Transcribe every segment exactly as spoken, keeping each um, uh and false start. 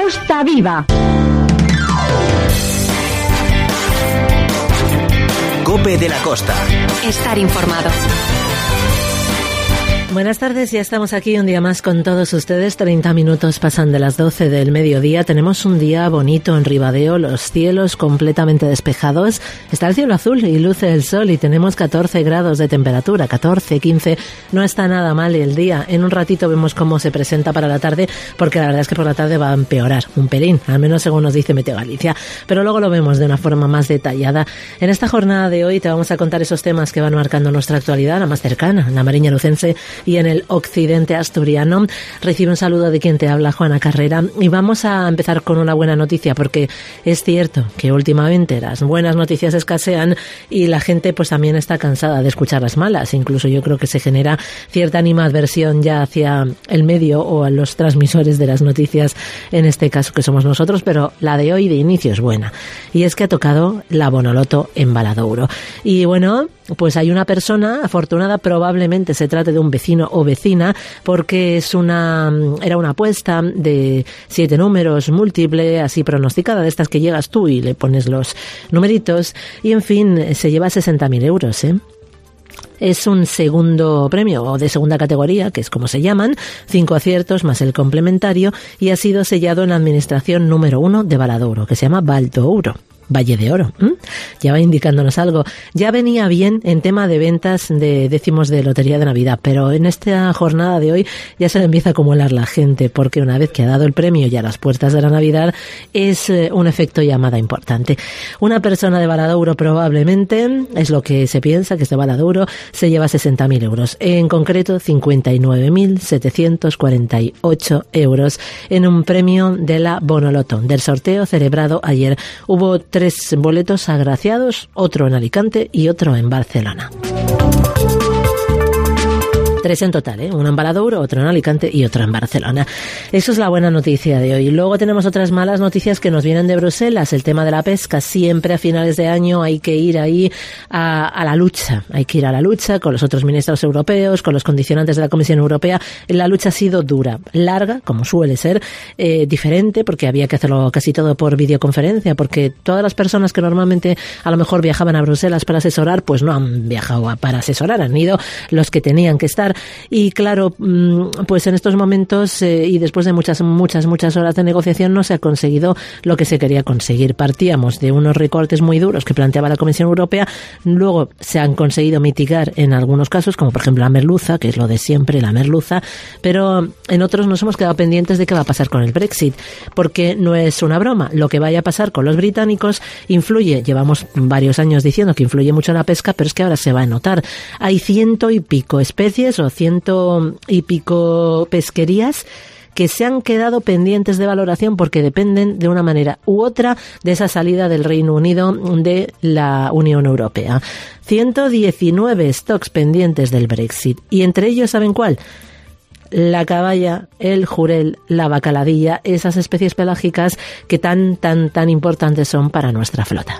Costa Viva. COPE de la Costa. Estar informado. Buenas tardes, ya estamos aquí un día más con todos ustedes. treinta minutos pasan de las doce del mediodía. Tenemos un día bonito en Ribadeo, los cielos completamente despejados. Está el cielo azul y luce el sol y tenemos catorce grados de temperatura, catorce, quince. No está nada mal el día. En un ratito vemos cómo se presenta para la tarde, porque la verdad es que por la tarde va a empeorar un pelín, al menos según nos dice Meteo Galicia. Pero luego lo vemos de una forma más detallada. En esta jornada de hoy te vamos a contar esos temas que van marcando nuestra actualidad, la más cercana, la Mariña Lucense y en el occidente asturiano. Recibe un saludo de quien te habla, Juana Carrera, y vamos a empezar con una buena noticia, porque es cierto que últimamente las buenas noticias escasean y la gente pues también está cansada de escuchar las malas. Incluso yo creo que se genera cierta animadversión ya hacia el medio o a los transmisores de las noticias, en este caso que somos nosotros, pero la de hoy de inicio es buena, y es que ha tocado la Bonoloto en Valadouro. Y bueno, pues hay una persona afortunada, probablemente se trate de un vecino o vecina, porque es una era una apuesta de siete números múltiple, así pronosticada, de estas que llegas tú y le pones los numeritos, y en fin, se lleva sesenta mil euros, ¿eh? Es un segundo premio, o de segunda categoría, que es como se llaman, cinco aciertos más el complementario, y ha sido sellado en la administración número uno de Valadouro, que se llama Valdouro. Valle de Oro. ¿Mm? Ya va indicándonos algo. Ya venía bien en tema de ventas de décimos de lotería de Navidad, pero en esta jornada de hoy ya se le empieza a acumular la gente, porque una vez que ha dado el premio ya a las puertas de la Navidad es eh, un efecto llamada importante. Una persona de Valadouro probablemente, es lo que se piensa, que es de Valadouro, se lleva sesenta mil euros. En concreto, cincuenta y nueve mil setecientos cuarenta y ocho euros en un premio de la Bonoloto, del sorteo celebrado ayer. Hubo tres boletos agraciados, otro en Alicante y otro en Barcelona. Tres en total, ¿eh? Uno en Valadouro, otro en Alicante y otro en Barcelona. Eso es la buena noticia de hoy. Luego tenemos otras malas noticias que nos vienen de Bruselas. El tema de la pesca. Siempre a finales de año hay que ir ahí a, a la lucha. Hay que ir a la lucha con los otros ministros europeos, con los condicionantes de la Comisión Europea. La lucha ha sido dura, larga, como suele ser, eh, diferente, porque había que hacerlo casi todo por videoconferencia, porque todas las personas que normalmente a lo mejor viajaban a Bruselas para asesorar, pues no han viajado para asesorar, han ido los que tenían que estar. Y claro, pues en estos momentos eh, y después de muchas, muchas, muchas horas de negociación no se ha conseguido lo que se quería conseguir. Partíamos de unos recortes muy duros que planteaba la Comisión Europea, luego se han conseguido mitigar en algunos casos, como por ejemplo la merluza, que es lo de siempre, la merluza, pero en otros nos hemos quedado pendientes de qué va a pasar con el Brexit, porque no es una broma. Lo que vaya a pasar con los británicos influye, llevamos varios años diciendo que influye mucho en la pesca, pero es que ahora se va a notar. Hay ciento y pico especies o ciento y pico pesquerías que se han quedado pendientes de valoración porque dependen de una manera u otra de esa salida del Reino Unido de la Unión Europea. ciento diecinueve stocks pendientes del Brexit, y entre ellos, ¿saben cuál? La caballa, el jurel, la bacaladilla, esas especies pelágicas que tan, tan, tan importantes son para nuestra flota.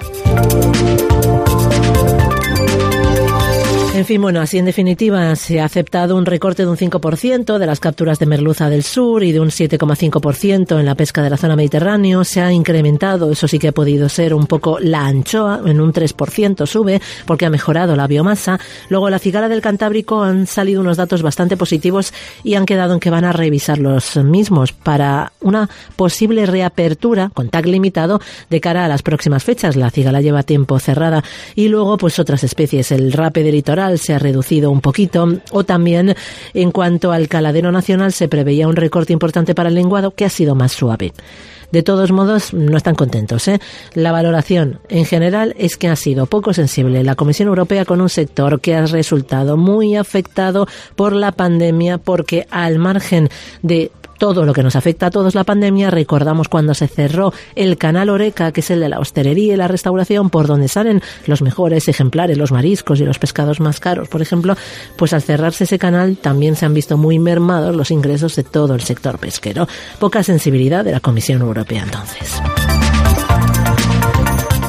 En fin, bueno, así en definitiva se ha aceptado un recorte de un cinco por ciento de las capturas de merluza del sur y de un siete coma cinco por ciento en la pesca de la zona mediterránea. Se ha incrementado, eso sí que ha podido ser un poco, la anchoa, en un tres por ciento sube, porque ha mejorado la biomasa. Luego la cigala del Cantábrico, han salido unos datos bastante positivos y han quedado en que van a revisar los mismos para una posible reapertura con tag limitado de cara a las próximas fechas. La cigala lleva tiempo cerrada. Y luego pues otras especies, el rape del litoral se ha reducido un poquito, o también en cuanto al caladero nacional se preveía un recorte importante para el lenguado, que ha sido más suave. De todos modos, no están contentos, ¿eh? La valoración en general es que ha sido poco sensible la Comisión Europea con un sector que ha resultado muy afectado por la pandemia, porque al margen de todo lo que nos afecta a todos la pandemia, recordamos cuando se cerró el canal Oreca, que es el de la hostelería y la restauración, por donde salen los mejores ejemplares, los mariscos y los pescados más caros, por ejemplo, pues al cerrarse ese canal también se han visto muy mermados los ingresos de todo el sector pesquero. Poca sensibilidad de la Comisión Europea entonces.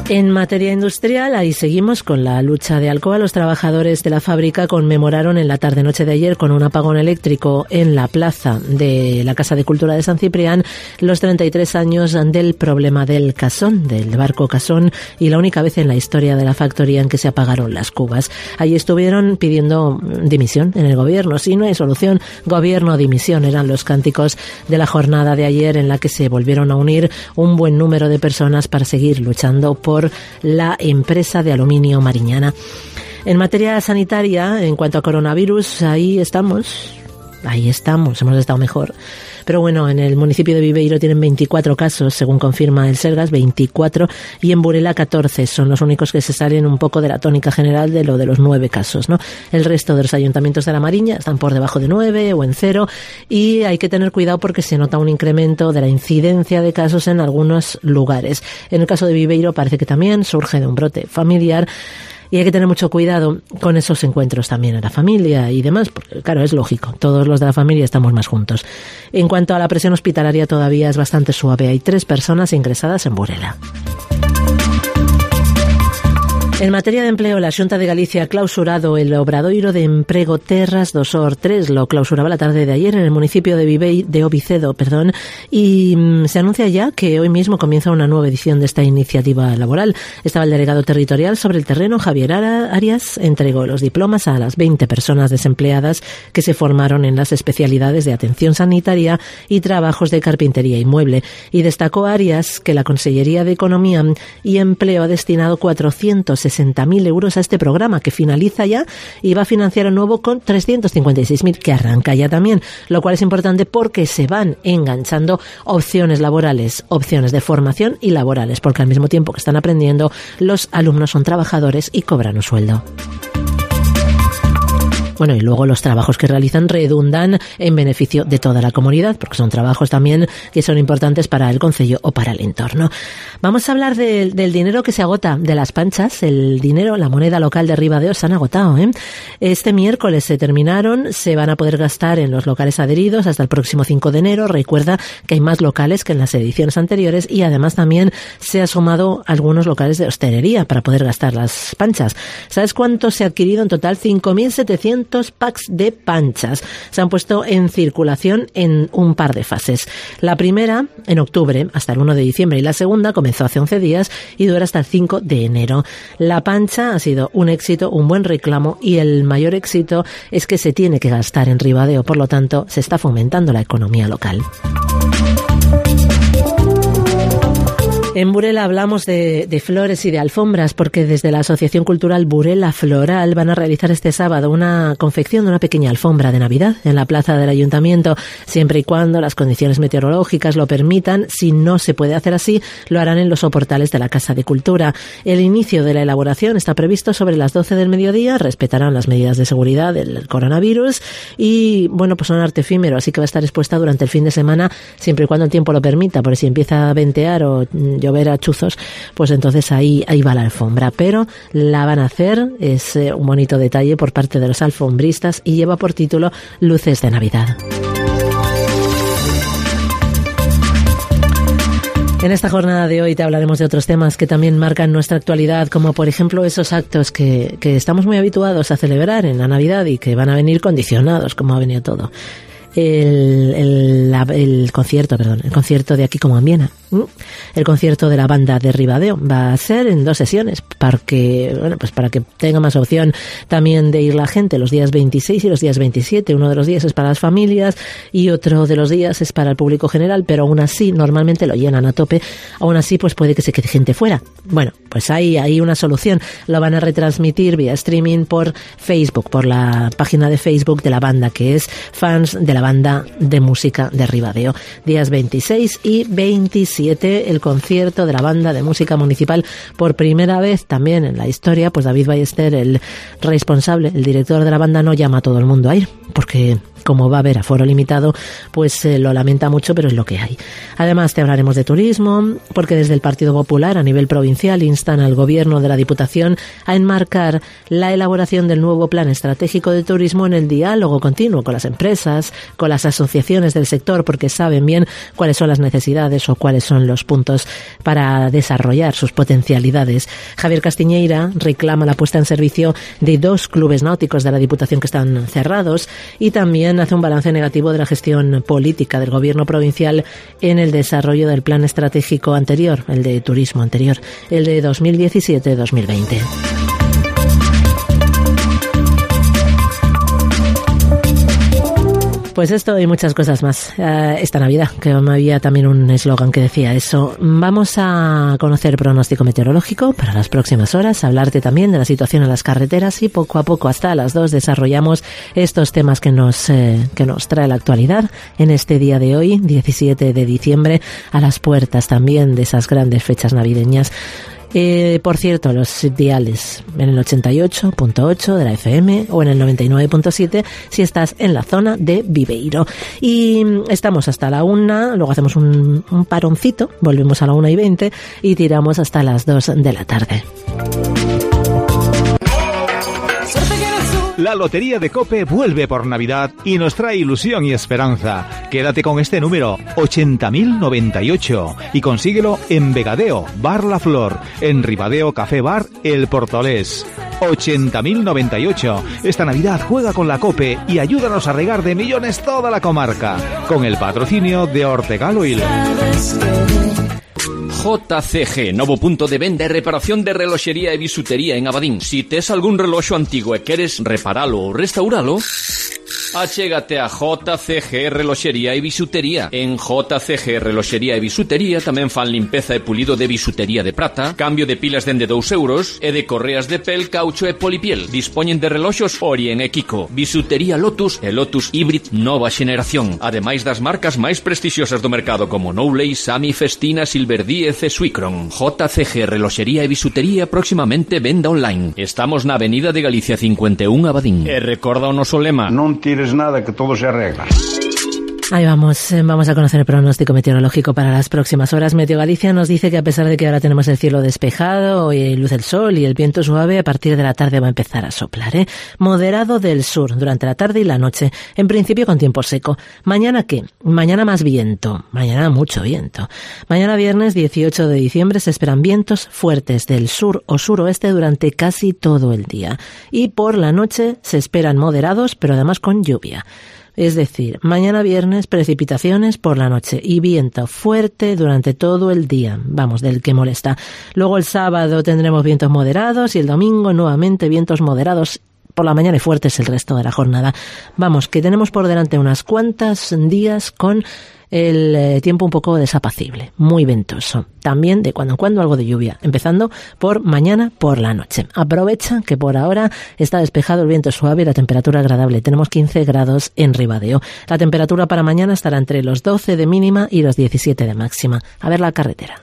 En materia industrial, ahí seguimos con la lucha de Alcoa. Los trabajadores de la fábrica conmemoraron en la tarde-noche de ayer, con un apagón eléctrico en la plaza de la Casa de Cultura de San Ciprián, los treinta y tres años del problema del Casón, del barco Casón, y la única vez en la historia de la factoría en que se apagaron las cubas. Ahí estuvieron pidiendo dimisión en el gobierno. Si no hay solución, gobierno, dimisión, eran los cánticos de la jornada de ayer, en la que se volvieron a unir un buen número de personas para seguir luchando por por la empresa de aluminio Mariñana. En materia sanitaria, en cuanto a coronavirus, ahí estamos, ahí estamos, hemos estado mejor. Pero bueno, en el municipio de Viveiro tienen veinticuatro casos, según confirma el Sergas, veinticuatro, y en Burela catorce. Son los únicos que se salen un poco de la tónica general de lo de los nueve casos, ¿no? El resto de los ayuntamientos de la Mariña están por debajo de nueve o en cero, y hay que tener cuidado porque se nota un incremento de la incidencia de casos en algunos lugares. En el caso de Viveiro parece que también surge de un brote familiar. Y hay que tener mucho cuidado con esos encuentros también en la familia y demás, porque claro, es lógico, todos los de la familia estamos más juntos. En cuanto a la presión hospitalaria, todavía es bastante suave. Hay tres personas ingresadas en Burela. En materia de empleo, la Xunta de Galicia ha clausurado el Obradoiro de Emprego Terras do Sor tres. Lo clausuraba la tarde de ayer en el municipio de Vivei, de Ovicedo, perdón, y mmm, se anuncia ya que hoy mismo comienza una nueva edición de esta iniciativa laboral. Estaba el delegado territorial sobre el terreno, Javier Arias, entregó los diplomas a las veinte personas desempleadas que se formaron en las especialidades de atención sanitaria y trabajos de carpintería y mueble, y destacó Arias que la Consellería de Economía y Empleo ha destinado cuatrocientos sesenta mil euros a este programa, que finaliza ya, y va a financiar el nuevo con trescientos cincuenta y seis mil, que arranca ya también, lo cual es importante porque se van enganchando opciones laborales, opciones de formación y laborales, porque al mismo tiempo que están aprendiendo, los alumnos son trabajadores y cobran un sueldo. Bueno, y luego los trabajos que realizan redundan en beneficio de toda la comunidad, porque son trabajos también que son importantes para el concello o para el entorno. Vamos a hablar de, del dinero que se agota, de las panchas. El dinero, la moneda local de Ribadeo se han agotado, ¿eh? Este miércoles se terminaron, se van a poder gastar en los locales adheridos hasta el próximo cinco de enero. Recuerda que hay más locales que en las ediciones anteriores, y además también se ha sumado algunos locales de hostelería para poder gastar las panchas. ¿Sabes cuánto se ha adquirido en total? cinco mil setecientos packs de panchas. Se han puesto en circulación en un par de fases. La primera en octubre hasta el uno de diciembre, y la segunda comenzó hace once días y dura hasta el cinco de enero. La pancha ha sido un éxito, un buen reclamo, y el mayor éxito es que se tiene que gastar en Ribadeo, por lo tanto se está fomentando la economía local. En Burela hablamos de, de flores y de alfombras, porque desde la Asociación Cultural Burela Floral van a realizar este sábado una confección de una pequeña alfombra de Navidad en la plaza del Ayuntamiento, siempre y cuando las condiciones meteorológicas lo permitan. Si no se puede hacer así, lo harán en los soportales de la Casa de Cultura. El inicio de la elaboración está previsto sobre las doce del mediodía, respetarán las medidas de seguridad del coronavirus y, bueno, pues son arte efímero, así que va a estar expuesta durante el fin de semana, siempre y cuando el tiempo lo permita, porque si empieza a ventear o llover a chuzos, pues entonces ahí, ahí va la alfombra, pero la van a hacer, es eh, un bonito detalle por parte de los alfombristas, y lleva por título Luces de Navidad. En esta jornada de hoy te hablaremos de otros temas que también marcan nuestra actualidad, como por ejemplo esos actos que, que estamos muy habituados a celebrar en la Navidad y que van a venir condicionados, como ha venido todo. El, el, la, el concierto, perdón, el concierto de Aquí como en Viena. El concierto de la banda de Ribadeo va a ser en dos sesiones, para que, bueno, pues para que tenga más opción también de ir la gente los días veintiséis y los días veintisiete. Uno de los días es para las familias y otro de los días es para el público general, pero aún así normalmente lo llenan a tope. Aún así, pues puede que se quede gente fuera. Bueno, pues hay, hay una solución. Lo van a retransmitir vía streaming por Facebook, por la página de Facebook de la banda, que es Fans de la Banda de Música de Ribadeo. Días veintiséis y veintisiete, el concierto de la Banda de Música Municipal. Por primera vez también en la historia, pues David Ballester, el responsable, el director de la banda, no llama a todo el mundo a ir, porque como va a haber aforo limitado, pues eh, lo lamenta mucho, pero es lo que hay. Además, te hablaremos de turismo, porque desde el Partido Popular a nivel provincial instan al Gobierno de la Diputación a enmarcar la elaboración del nuevo Plan Estratégico de Turismo en el diálogo continuo con las empresas, con las asociaciones del sector, porque saben bien cuáles son las necesidades o cuáles son los puntos para desarrollar sus potencialidades. Javier Castiñeira reclama la puesta en servicio de dos clubes náuticos de la Diputación que están cerrados y también hace un balance negativo de la gestión política del Gobierno provincial en el desarrollo del plan estratégico anterior, el de turismo anterior, el de dos mil diecisiete a dos mil veinte. Pues esto y muchas cosas más. Uh, esta Navidad, que había también un eslogan que decía eso. Vamos a conocer pronóstico meteorológico para las próximas horas, hablarte también de la situación en las carreteras y poco a poco hasta las dos desarrollamos estos temas que nos, eh, que nos trae la actualidad en este día de hoy, diecisiete de diciembre, a las puertas también de esas grandes fechas navideñas. Eh, por cierto, los diales en el ochenta y ocho punto ocho de la F M o en el noventa y nueve punto siete si estás en la zona de Viveiro. Y estamos hasta la una, luego hacemos un, un paroncito, volvemos a la una y veinte y tiramos hasta las dos de la tarde. La Lotería de COPE vuelve por Navidad y nos trae ilusión y esperanza. Quédate con este número, ochenta mil noventa y ocho, y consíguelo en Vegadeo, Bar La Flor, en Ribadeo Café Bar El Portolés. ochenta mil noventa y ocho. Esta Navidad juega con la COPE y ayúdanos a regar de millones toda la comarca, con el patrocinio de Ortegal Oil. J C G, novo punto de venda e reparación de reloxería e bisutería en Abadín. Si tes algún reloxo antigo e queres reparalo ou restauralo, achégate a J C G Reloxería e Bisutería. En J C G Reloxería e Bisutería tamén fan limpeza e pulido de bisutería de prata, cambio de pilas dende dous euros e de correas de pel, caucho e polipiel. Dispoñen de reloxos Orien e Kiko, Bisutería Lotus e Lotus Hybrid nova xeneración, ademais das marcas máis prestixiosas do mercado como Nowley, Sami, Festina, Silverdíez e Suicron. J C G Reloxería e Bisutería próximamente venda online. Estamos na Avenida de Galicia cincuenta e un Abadín. E recorda o noso lema: non tires nada, que todo se arregla. Ahí vamos, vamos a conocer el pronóstico meteorológico para las próximas horas. Meteo Galicia nos dice que a pesar de que ahora tenemos el cielo despejado, y luz el sol y el viento suave, a partir de la tarde va a empezar a soplar, ¿eh? Moderado del sur durante la tarde y la noche, en principio con tiempo seco. ¿Mañana qué? Mañana más viento, mañana mucho viento. Mañana viernes dieciocho de diciembre se esperan vientos fuertes del sur o suroeste durante casi todo el día. Y por la noche se esperan moderados, pero además con lluvia. Es decir, mañana viernes precipitaciones por la noche y viento fuerte durante todo el día, vamos, del que molesta. Luego el sábado tendremos vientos moderados y el domingo nuevamente vientos moderados por la mañana y fuertes el resto de la jornada. Vamos, que tenemos por delante unas cuantas días con el eh, tiempo un poco desapacible, muy ventoso. También de cuando en cuando algo de lluvia, empezando por mañana por la noche. Aprovecha que por ahora está despejado, el viento suave y la temperatura agradable. Tenemos quince grados en Ribadeo. La temperatura para mañana estará entre los doce de mínima y los diecisiete de máxima. A ver la carretera.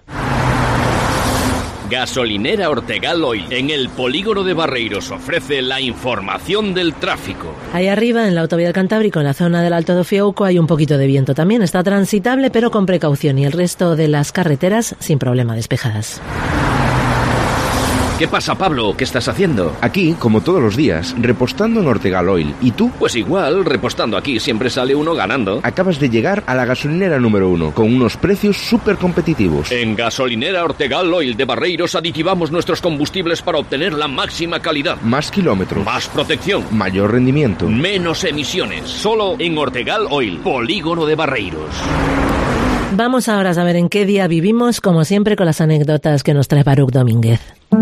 Gasolinera Ortegal Oil, en el polígono de Barreiros, ofrece la información del tráfico. Ahí arriba, en la autovía del Cantábrico, en la zona del Alto do Fiouco, hay un poquito de viento también. Está transitable, pero con precaución. Y el resto de las carreteras, sin problema, despejadas. ¿Qué pasa, Pablo? ¿Qué estás haciendo? Aquí, como todos los días, repostando en Ortegal Oil. ¿Y tú? Pues igual, repostando aquí siempre sale uno ganando. Acabas de llegar a la gasolinera número uno, con unos precios súper competitivos. En Gasolinera Ortegal Oil de Barreiros aditivamos nuestros combustibles para obtener la máxima calidad. Más kilómetros. Más protección. Mayor rendimiento. Menos emisiones. Solo en Ortegal Oil, polígono de Barreiros. Vamos ahora a saber en qué día vivimos, como siempre, con las anécdotas que nos trae Baruch Domínguez.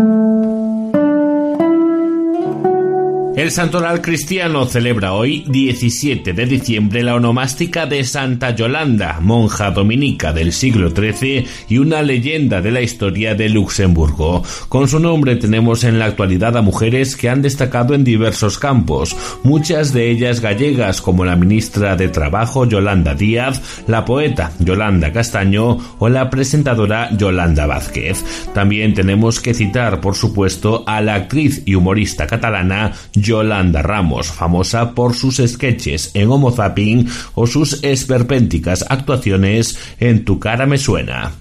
El santoral cristiano celebra hoy, diecisiete de diciembre, la onomástica de Santa Yolanda, monja dominica del siglo trece y una leyenda de la historia de Luxemburgo. Con su nombre tenemos en la actualidad a mujeres que han destacado en diversos campos, muchas de ellas gallegas, como la ministra de Trabajo Yolanda Díaz, la poeta Yolanda Castaño o la presentadora Yolanda Vázquez. También tenemos que citar, por supuesto, a la actriz y humorista catalana Yolanda Yolanda Ramos, famosa por sus sketches en Homo Zapping o sus esperpénticas actuaciones en Tu cara me suena.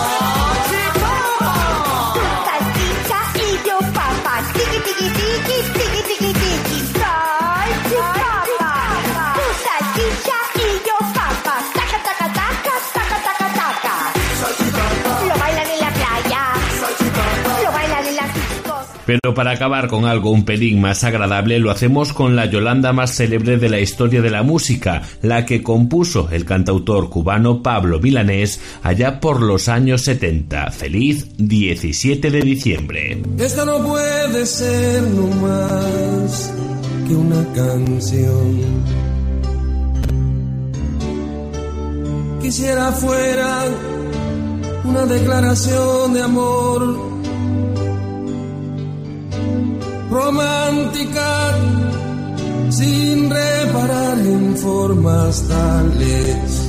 Pero para acabar con algo un pelín más agradable, lo hacemos con la Yolanda más célebre de la historia de la música, la que compuso el cantautor cubano Pablo Milanés allá por los años setenta. Feliz diecisiete de diciembre. Esta no puede ser no más que una canción. Quisiera fuera una declaración de amor romántica, sin reparar en formas tales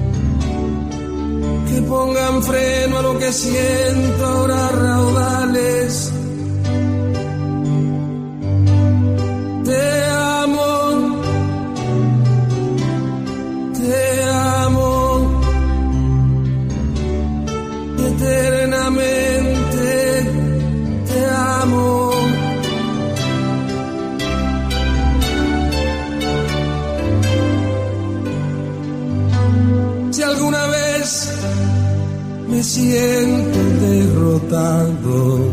que pongan freno a lo que siento ahora raudales. Te amo, te amo eternamente, te amo. Si alguna vez me siento derrotado,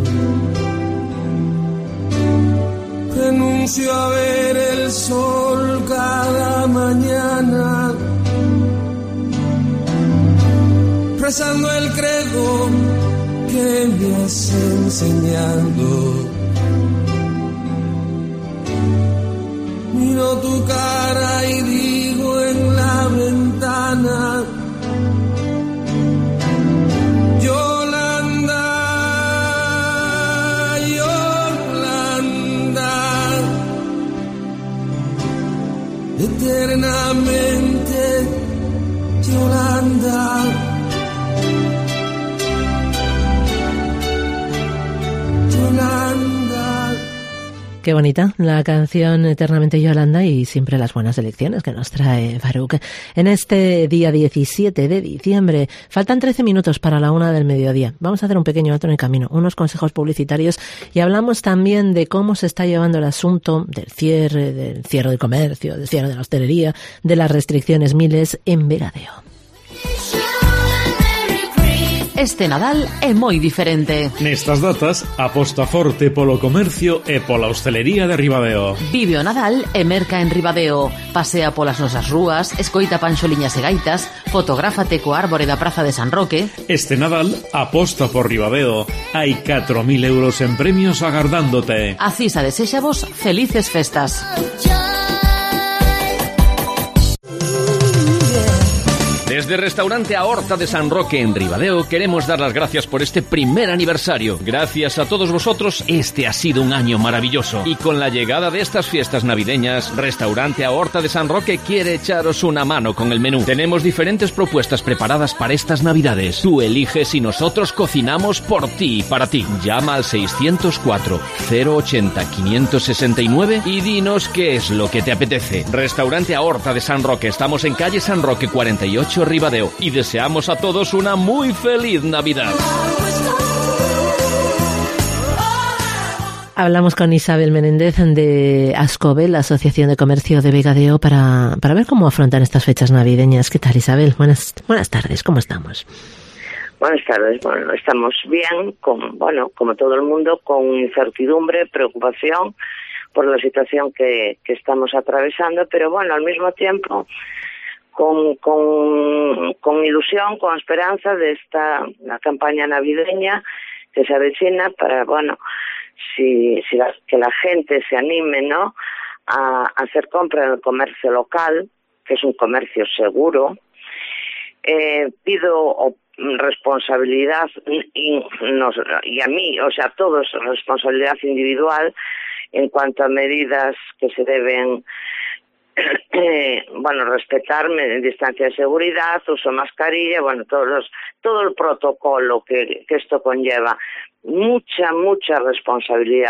renuncio a ver el sol cada mañana, rezando el credo que me has enseñado. Miro tu cara y digo en la ventana: Yolanda, Yolanda, eternamente, Yolanda. Qué bonita la canción Eternamente Yolanda y siempre las buenas elecciones que nos trae Baruch. En este día diecisiete de diciembre faltan trece minutos para la una del mediodía. Vamos a hacer un pequeño alto en el camino, unos consejos publicitarios y hablamos también de cómo se está llevando el asunto del cierre, del cierre del comercio, del cierre de la hostelería, de las restricciones miles en Vegadeo. Este Nadal é moi diferente. Nestas datas, aposta forte polo comercio e pola hostelería de Ribadeo. Vive o Nadal e merca en Ribadeo. Pasea polas nosas rúas, escoita panxoliñas e gaitas, fotográfate co árbore da Praza de San Roque. Este Nadal, aposta por Ribadeo. Hai catro mil euros en premios agardándote. A Cisa desexa vos felices festas. Desde Restaurante A Horta de San Roque en Ribadeo queremos dar las gracias por este primer aniversario. Gracias a todos vosotros, este ha sido un año maravilloso. Y con la llegada de estas fiestas navideñas, Restaurante A Horta de San Roque quiere echaros una mano con el menú. Tenemos diferentes propuestas preparadas para estas navidades. Tú eliges y nosotros cocinamos por ti y para ti. Llama al seiscientos cuatro, cero ochenta, quinientos sesenta y nueve y dinos qué es lo que te apetece. Restaurante A Horta de San Roque. Estamos en calle San Roque cuarenta y ocho, Ribadeo, y deseamos a todos una muy feliz Navidad. Hablamos con Isabel Menéndez de ASCOBE, la Asociación de Comercio de Vegadeo, para, para ver cómo afrontan estas fechas navideñas. ¿Qué tal, Isabel? Buenas, buenas tardes, ¿cómo estamos? Buenas tardes, bueno, estamos bien, con, bueno, como todo el mundo, con incertidumbre, preocupación por la situación que, que estamos atravesando, pero bueno, al mismo tiempo Con, con, con ilusión, con esperanza de esta la campaña navideña que se avecina para, bueno, si, si la, que la gente se anime, ¿no?, a, a hacer compra en el comercio local, que es un comercio seguro. Eh, pido o, responsabilidad y, nos, y a mí, o sea, a todos, responsabilidad individual en cuanto a medidas que se deben Eh, bueno, respetarme en distancia de seguridad, uso mascarilla, bueno, todos los, todo el protocolo que, que esto conlleva. Mucha, mucha responsabilidad.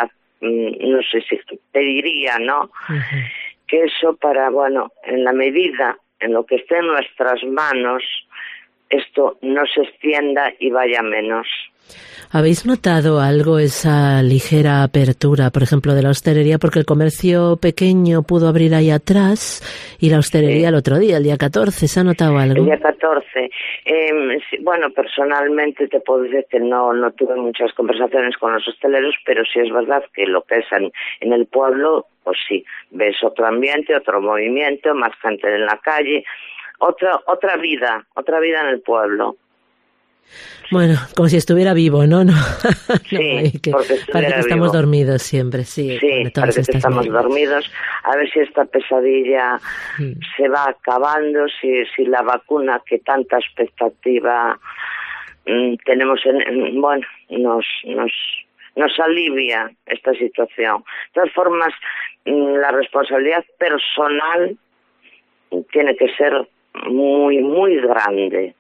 no sé si pediría, ¿no? Uh-huh. Que eso para, bueno, en la medida en lo que esté en nuestras manos, esto no se extienda y vaya menos. ¿Habéis notado algo, esa ligera apertura, por ejemplo, de la hostelería? Porque el comercio pequeño pudo abrir ahí atrás y la hostelería sí. el otro día, el día catorce. ¿Se ha notado algo? El día catorce. Eh, sí, bueno, personalmente te puedo decir que no, no tuve muchas conversaciones con los hosteleros, pero sí es verdad que lo que es en, en el pueblo, pues sí, ves otro ambiente, otro movimiento, más gente en la calle, otra, otra vida, otra vida en el pueblo. Bueno, como si estuviera vivo, ¿no? no, no sí, que, porque parece que estamos vivo. dormidos siempre, sí. Sí, parece que estamos medidas. dormidos. A ver si esta pesadilla hmm. se va acabando, si, si la vacuna que tanta expectativa mmm, tenemos, en, en, bueno, nos, nos, nos alivia esta situación. De todas formas, mmm, la responsabilidad personal tiene que ser muy, muy grande.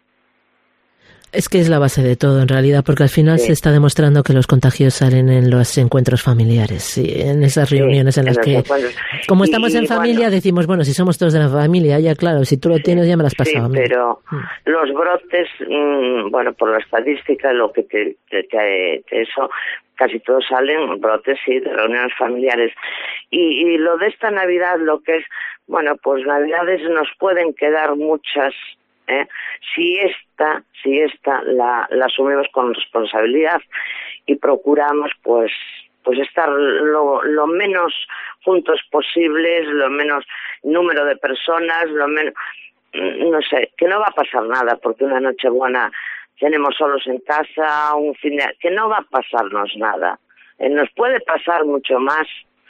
Es que es la base de todo, en realidad, porque al final sí. se está demostrando que los contagios salen en los encuentros familiares, sí, en esas reuniones sí, en las en que, encuentros. como estamos y, en familia, bueno, decimos, bueno, si somos todos de la familia, ya claro, si tú lo tienes ya me lo has pasado. Sí, pero mm. los brotes, mmm, bueno, por la estadística, lo que te, te, te, te eso, casi todos salen brotes, sí, de reuniones familiares. Y, y lo de esta Navidad, lo que es, bueno, pues Navidades nos pueden quedar muchas. ¿Eh? Si esta, si esta la, la asumimos con responsabilidad y procuramos pues pues estar lo, lo menos juntos posibles, lo menos número de personas, lo menos, no sé, que no va a pasar nada porque una Nochebuena tenemos solos en casa, un fin de, que no va a pasarnos nada. Eh, nos puede pasar mucho más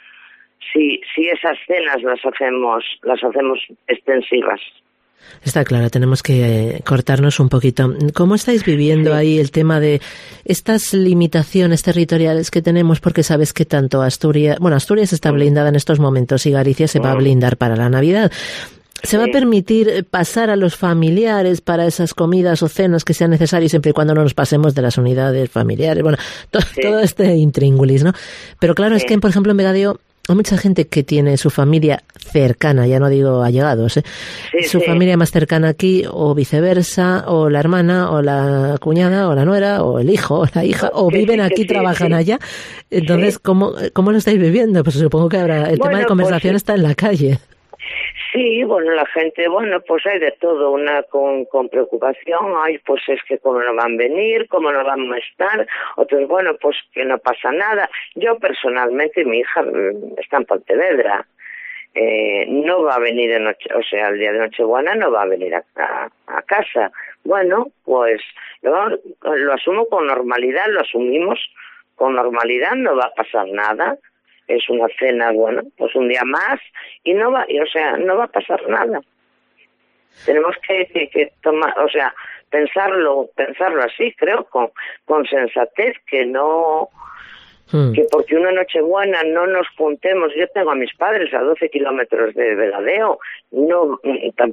si si esas cenas las hacemos las hacemos extensivas. Está claro, tenemos que cortarnos un poquito. ¿Cómo estáis viviendo sí. ahí el tema de estas limitaciones territoriales que tenemos? Porque sabes que tanto Asturias, bueno, Asturias está blindada en estos momentos y Galicia se va a blindar para la Navidad. ¿Se va a permitir pasar a los familiares para esas comidas o cenas que sean necesarias siempre y cuando no nos pasemos de las unidades familiares? Bueno, to- sí. todo este intríngulis, ¿no? Pero claro, sí. es que, por ejemplo, en Vegadeo hay mucha gente que tiene su familia cercana, ya no digo allegados, ¿eh? Sí, su sí. familia más cercana aquí, o viceversa, o la hermana, o la cuñada, o la nuera, o el hijo, o la hija, o que viven sí, aquí, sí, trabajan sí. allá. Entonces, sí. ¿cómo, ¿cómo lo estáis viviendo? Pues supongo que habrá, el bueno, tema de conversación pues, está en la calle. Sí, bueno, la gente, bueno, pues hay de todo, una con, con preocupación, ay, pues es que cómo no van a venir, cómo no van a estar, otros, bueno, pues que no pasa nada. Yo personalmente, mi hija está en Pontevedra, eh, no va a venir de noche, o sea, el día de Nochebuena no va a venir a, a, a casa. Bueno, pues lo, lo asumo con normalidad, lo asumimos con normalidad, no va a pasar nada. Es una cena, bueno, pues un día más y no va, y, o sea, no va a pasar nada. Tenemos que, que, que tomar, o sea, pensarlo, pensarlo así, creo, con, con sensatez, que no, hmm. que porque una Nochebuena no nos juntemos. Yo tengo a mis padres a doce kilómetros de Vegadeo, no, tan,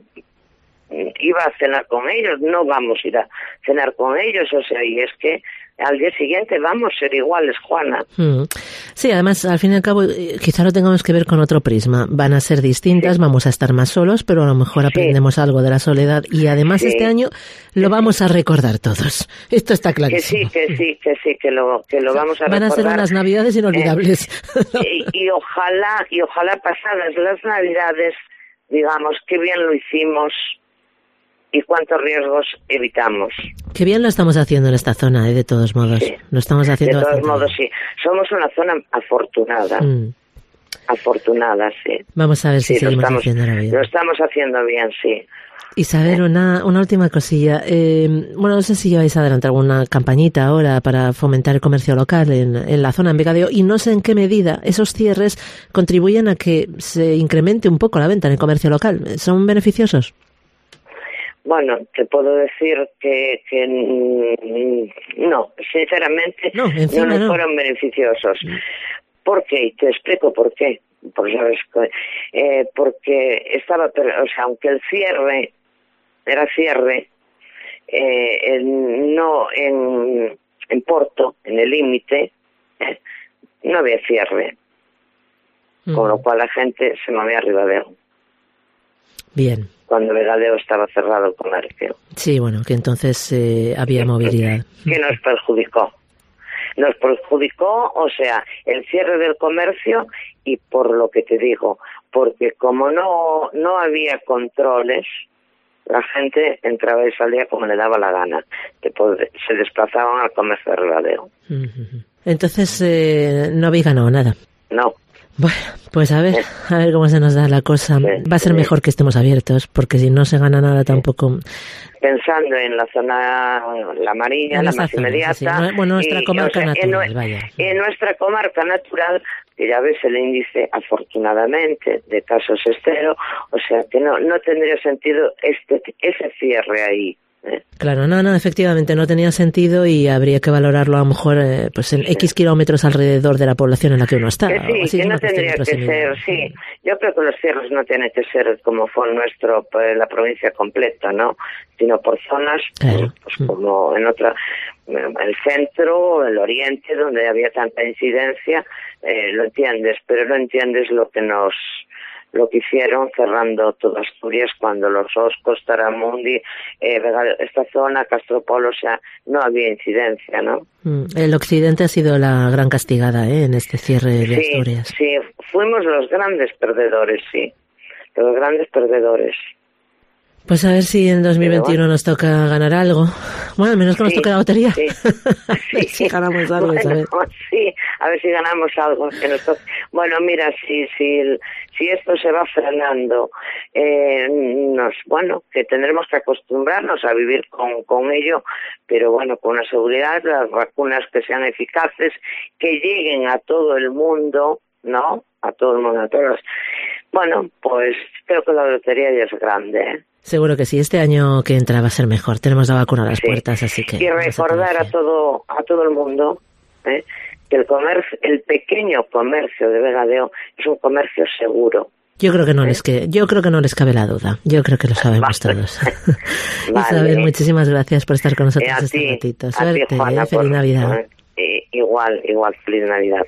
iba a cenar con ellos, no vamos a ir a cenar con ellos, o sea, y es que al día siguiente vamos a ser iguales, Juana. Mm. Sí, además, al fin y al cabo, quizá lo tengamos que ver con otro prisma. Van a ser distintas, sí. vamos a estar más solos, pero a lo mejor aprendemos sí. algo de la soledad y además sí. este año lo vamos a recordar todos. Esto está clarísimo. Que sí, que sí, que sí, que lo, que lo vamos a Van recordar. Van a ser unas Navidades inolvidables. Eh, y, y ojalá, y ojalá pasadas las Navidades, digamos, qué bien lo hicimos y cuántos riesgos evitamos. Qué bien lo estamos haciendo en esta zona, ¿eh? De todos modos. Sí. Lo estamos haciendo De todos modos, bien. sí. Somos una zona afortunada. Mm. Afortunada, sí. Vamos a ver si sí, seguimos estamos, haciéndolo bien. Lo estamos haciendo bien, sí. Isabel, eh. una, una última cosilla. Eh, bueno, no sé si vais a adelantar alguna campañita ahora para fomentar el comercio local en, en la zona en Vegadeo y no sé en qué medida esos cierres contribuyen a que se incremente un poco la venta en el comercio local. ¿Son beneficiosos? Bueno, te puedo decir que, que no, sinceramente no, no nos no. fueron beneficiosos. ¿Por qué? Te explico por qué. Porque, sabes, eh, porque estaba, o sea, aunque el cierre era cierre, eh, en, no en, en Porto, en el límite, eh, no había cierre, mm. con lo cual la gente se movía a Ribadeo. Bien. Cuando Vegadeo estaba cerrado el comercio. Sí, bueno, que entonces eh, había movilidad. Que nos perjudicó. Nos perjudicó, o sea, el cierre del comercio y por lo que te digo, porque como no no había controles, la gente entraba y salía como le daba la gana. Se desplazaban al comercio de Ribadeo. Entonces, eh, no habéis ganado nada. No. Bueno, pues a ver, a ver cómo se nos da la cosa. Va a ser mejor que estemos abiertos, porque si no se gana nada tampoco. Pensando en la zona, la Mariña, la más zona, inmediata. Sí, sí. Bueno, nuestra y, comarca o sea, natural, en, vaya. En nuestra comarca natural, que ya ves el índice, afortunadamente, de casos es cero, o sea que no, no tendría sentido este ese cierre ahí. ¿Eh? Claro, no, no, efectivamente no tenía sentido y habría que valorarlo a lo mejor eh, pues en sí. X kilómetros alrededor de la población en la que uno está. Que sí, así, que no tendría que ser, sí. Yo creo que los cierres no tienen que ser como fue nuestro, pues, la provincia completa, ¿no? Sino por zonas, claro. pues mm. como en otra, el centro, el oriente, donde había tanta incidencia, eh, lo entiendes, pero no entiendes lo que nos... lo que hicieron cerrando toda Asturias cuando los Oscos, Taramundi, eh, esta zona, Castropol, o sea, no había incidencia, ¿no? El occidente ha sido la gran castigada, ¿eh?, en este cierre de sí, Asturias. Sí, fuimos los grandes perdedores, sí, los grandes perdedores. Pues a ver si en dos mil veintiuno bueno. nos toca ganar algo. Bueno, al menos que nos sí, toque la lotería. Sí, sí. Si ganamos algo, bueno, a ver. Sí, a ver si ganamos algo. Que nos toque. Bueno, mira, si si si esto se va frenando, eh, nos, bueno, que tendremos que acostumbrarnos a vivir con, con ello, pero bueno, con una seguridad, las vacunas que sean eficaces, que lleguen a todo el mundo, ¿no? A todo el mundo, a todas. Bueno, pues creo que la lotería ya es grande, ¿eh? Seguro que sí, este año que entra va a ser mejor. Tenemos la vacuna a las sí. puertas, así que... Y recordar a, a todo a todo el mundo ¿eh? que el comercio, el pequeño comercio de Vegadeo es un comercio seguro. Yo creo que no ¿Eh? les que, yo creo que no les cabe la duda. Yo creo que lo sabemos vale. todos. Vale. Isabel, muchísimas gracias por estar con nosotros eh, este ti, ratito. Suerte, ti, Juana, eh, feliz por, Navidad. Eh, igual, igual, feliz Navidad.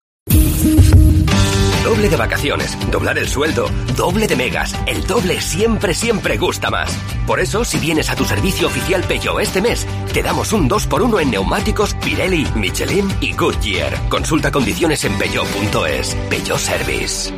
Doble de vacaciones, doblar el sueldo, doble de megas. El doble siempre, siempre gusta más. Por eso, si vienes a tu servicio oficial Peugeot este mes, te damos un dos por uno en neumáticos Pirelli, Michelin y Goodyear. Consulta condiciones en peugeot punto es. Peugeot Service.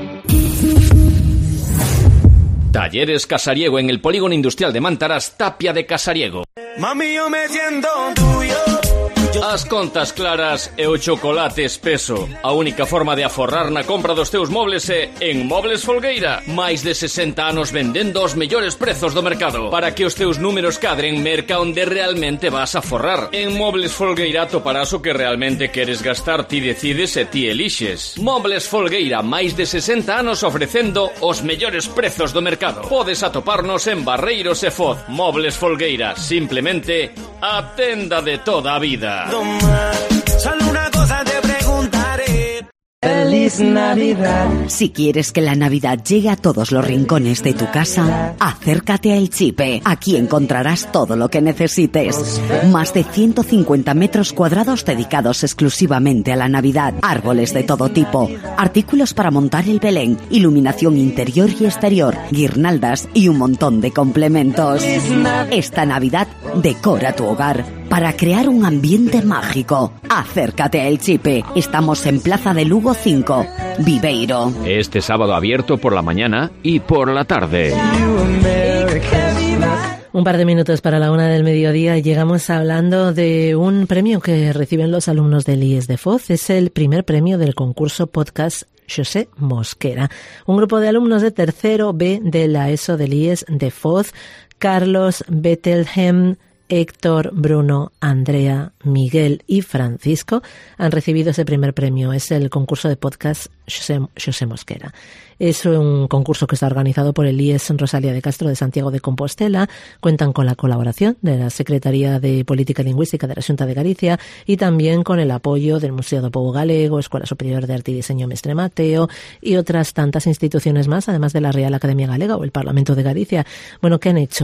Talleres Casariego en el Polígono Industrial de Mantarás, Tapia de Casariego. Mami, yo me siento tuyo. As contas claras e o chocolate espeso. A única forma de aforrar na compra dos teus mobles é en Mobles Folgueira. Mais de sesenta anos vendendo os mellores prezos do mercado. Para que os teus números cadren, merca onde realmente vas a forrar. En Mobles Folgueira toparás o que realmente queres gastar, ti decides e ti elixes. Mobles Folgueira, máis de sesenta anos ofrecendo os mellores prezos do mercado. Podes atoparnos en Barreiros e Foz. Mobles Folgueira, simplemente a tenda de toda a vida. Solo una cosa te preguntaré. Feliz Navidad. Si quieres que la Navidad llegue a todos los rincones de tu casa, acércate a El Chipe. Aquí encontrarás todo lo que necesites. Más de ciento cincuenta metros cuadrados dedicados exclusivamente a la Navidad. Árboles de todo tipo, artículos para montar el Belén, iluminación interior y exterior, guirnaldas y un montón de complementos. Esta Navidad decora tu hogar para crear un ambiente mágico. Acércate a El Chipe. Estamos en Plaza de Lugo cinco, Viveiro. Este sábado abierto por la mañana y por la tarde. Un par de minutos para la una del mediodía y llegamos hablando de un premio que reciben los alumnos del I E S de Foz. Es el primer premio del concurso podcast José Mosquera. Un grupo de alumnos de tercero B de la ESO del I E S de Foz, Carlos, Bettelhem, Héctor, Bruno, Andrea, Miguel y Francisco han recibido ese primer premio. Es el concurso de podcast José, José Mosquera. Es un concurso que está organizado por el I E S Rosalía de Castro de Santiago de Compostela. Cuentan con la colaboración de la Secretaría de Política Lingüística de la Xunta de Galicia y también con el apoyo del Museo do Pobo Galego, Escuela Superior de Arte y Diseño Mestre Mateo y otras tantas instituciones más, además de la Real Academia Galega o el Parlamento de Galicia. Bueno, ¿qué han hecho?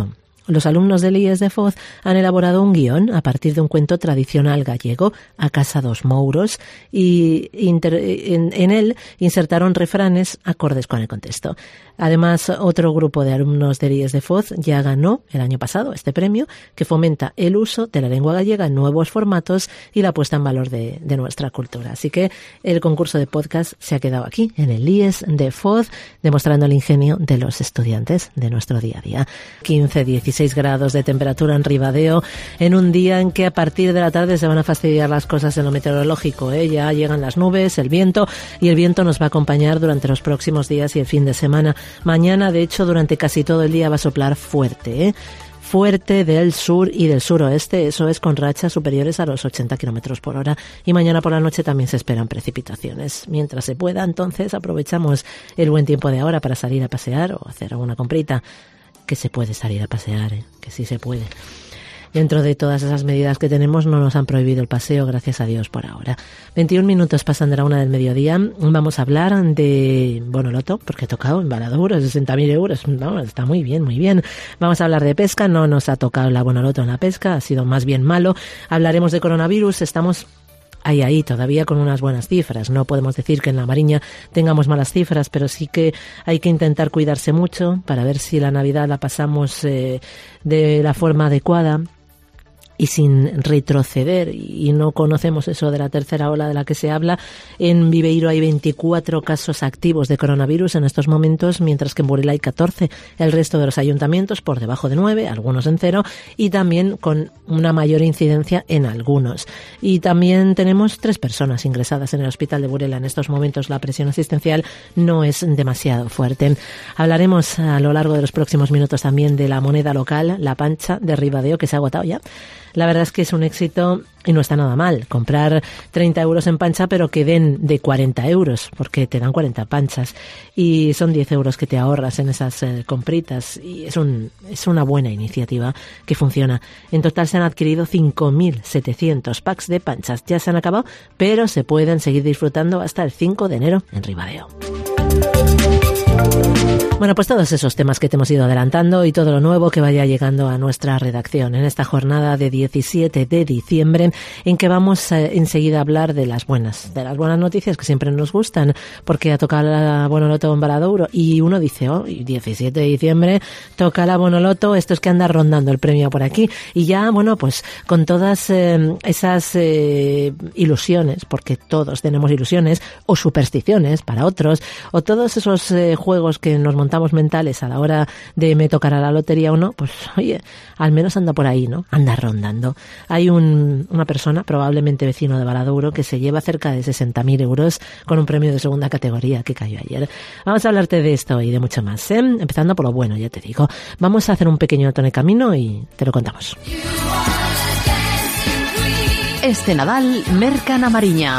Los alumnos del I E S de Foz han elaborado un guión a partir de un cuento tradicional gallego, A casa dos mouros, y inter, en, en él insertaron refranes acordes con el contexto. Además, otro grupo de alumnos del I E S de Foz ya ganó el año pasado este premio, que fomenta el uso de la lengua gallega en nuevos formatos y la puesta en valor de, de nuestra cultura. Así que el concurso de podcast se ha quedado aquí, en el I E S de Foz, demostrando el ingenio de los estudiantes de nuestro día a día. quince, dieciséis grados de temperatura en Ribadeo, en un día en que a partir de la tarde se van a fastidiar las cosas en lo meteorológico, ¿eh? Ya llegan las nubes, el viento, y el viento nos va a acompañar durante los próximos días y el fin de semana. Mañana, de hecho, durante casi todo el día va a soplar fuerte, ¿eh? Fuerte del sur y del suroeste, eso es con rachas superiores a los ochenta kilómetros por hora, y mañana por la noche también se esperan precipitaciones. Mientras se pueda, entonces aprovechamos el buen tiempo de ahora para salir a pasear o hacer alguna comprita, que se puede salir a pasear, ¿eh? Que sí se puede. Dentro de todas esas medidas que tenemos, no nos han prohibido el paseo, gracias a Dios, por ahora. veintiún minutos pasan de la una del mediodía. Vamos a hablar de Bonoloto, porque he tocado en Baladuro, sesenta mil euros. No, está muy bien, muy bien. Vamos a hablar de pesca. No nos ha tocado la Bonoloto en la pesca, ha sido más bien malo. Hablaremos de coronavirus. Estamos ahí, ahí, todavía con unas buenas cifras. No podemos decir que en la Mariña tengamos malas cifras, pero sí que hay que intentar cuidarse mucho para ver si la Navidad la pasamos eh, de la forma adecuada y sin retroceder, y no conocemos eso de la tercera ola de la que se habla. En Viveiro hay veinticuatro casos activos de coronavirus en estos momentos, mientras que en Burela hay catorce. El resto de los ayuntamientos por debajo de nueve, algunos en cero, y también con una mayor incidencia en algunos. Y también tenemos tres personas ingresadas en el hospital de Burela. En estos momentos la presión asistencial no es demasiado fuerte. Hablaremos a lo largo de los próximos minutos también de la moneda local, la pancha de Ribadeo, que se ha agotado ya. La verdad es que es un éxito y no está nada mal comprar treinta euros en pancha, pero que den de cuarenta euros, porque te dan cuarenta panchas y son diez euros que te ahorras en esas eh, compritas, y es un es una buena iniciativa que funciona. En total se han adquirido cinco mil setecientos packs de panchas. Ya se han acabado, pero se pueden seguir disfrutando hasta el cinco de enero en Ribadeo. Bueno, pues todos esos temas que te hemos ido adelantando y todo lo nuevo que vaya llegando a nuestra redacción en esta jornada de diecisiete de diciembre, en que vamos eh, enseguida a hablar de las buenas, de las buenas noticias que siempre nos gustan, porque ha tocado la Bonoloto en Baladuro y uno dice, oh, diecisiete de diciembre toca la Bonoloto, esto es que anda rondando el premio por aquí, y ya, bueno, pues con todas eh, esas eh, ilusiones, porque todos tenemos ilusiones o supersticiones para otros, o todos esos eh, juegos que nos montamos mentales a la hora de me tocará la lotería o no, pues oye, al menos anda por ahí, ¿no? Anda rondando. Hay un, una persona, probablemente vecino de Baladuro, que se lleva cerca de sesenta mil euros con un premio de segunda categoría que cayó ayer. Vamos a hablarte de esto y de mucho más, ¿eh? Empezando por lo bueno, ya te digo. Vamos a hacer un pequeño alto en el camino y te lo contamos. Este Nadal, merca na Mariña.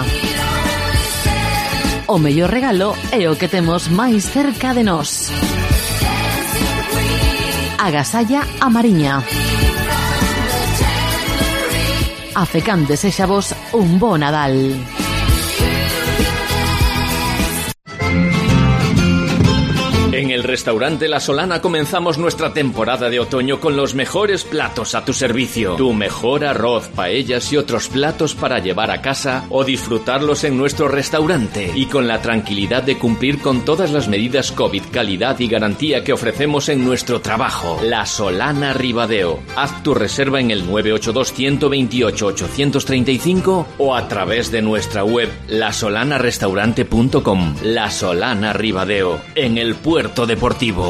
O mellor regalo é o que temos máis cerca de nós. Agasalla a Mariña. Afecán desexavos un bo Nadal. En el restaurante La Solana comenzamos nuestra temporada de otoño con los mejores platos a tu servicio. Tu mejor arroz, paellas y otros platos para llevar a casa o disfrutarlos en nuestro restaurante. Y con la tranquilidad de cumplir con todas las medidas COVID, calidad y garantía que ofrecemos en nuestro trabajo. La Solana Ribadeo. Haz tu reserva en el nueve ocho dos, uno dos ocho, ocho tres cinco o a través de nuestra web la solana restaurante punto com. La Solana Ribadeo, en el puerto deportivo.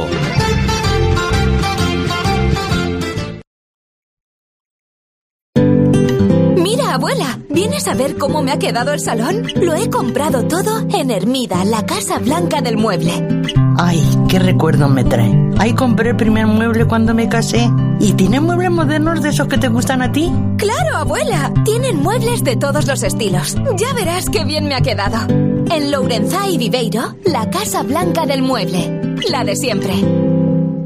Mira, abuela, ¿vienes a ver cómo me ha quedado el salón? Lo he comprado todo en Hermida, la Casa Blanca del Mueble. Ay, qué recuerdo me trae. Ahí compré el primer mueble cuando me casé. ¿Y tienen muebles modernos de esos que te gustan a ti? ¡Claro, abuela! Tienen muebles de todos los estilos. Ya verás qué bien me ha quedado. En Lourenzá y Viveiro, la Casa Blanca del Mueble. La de siempre.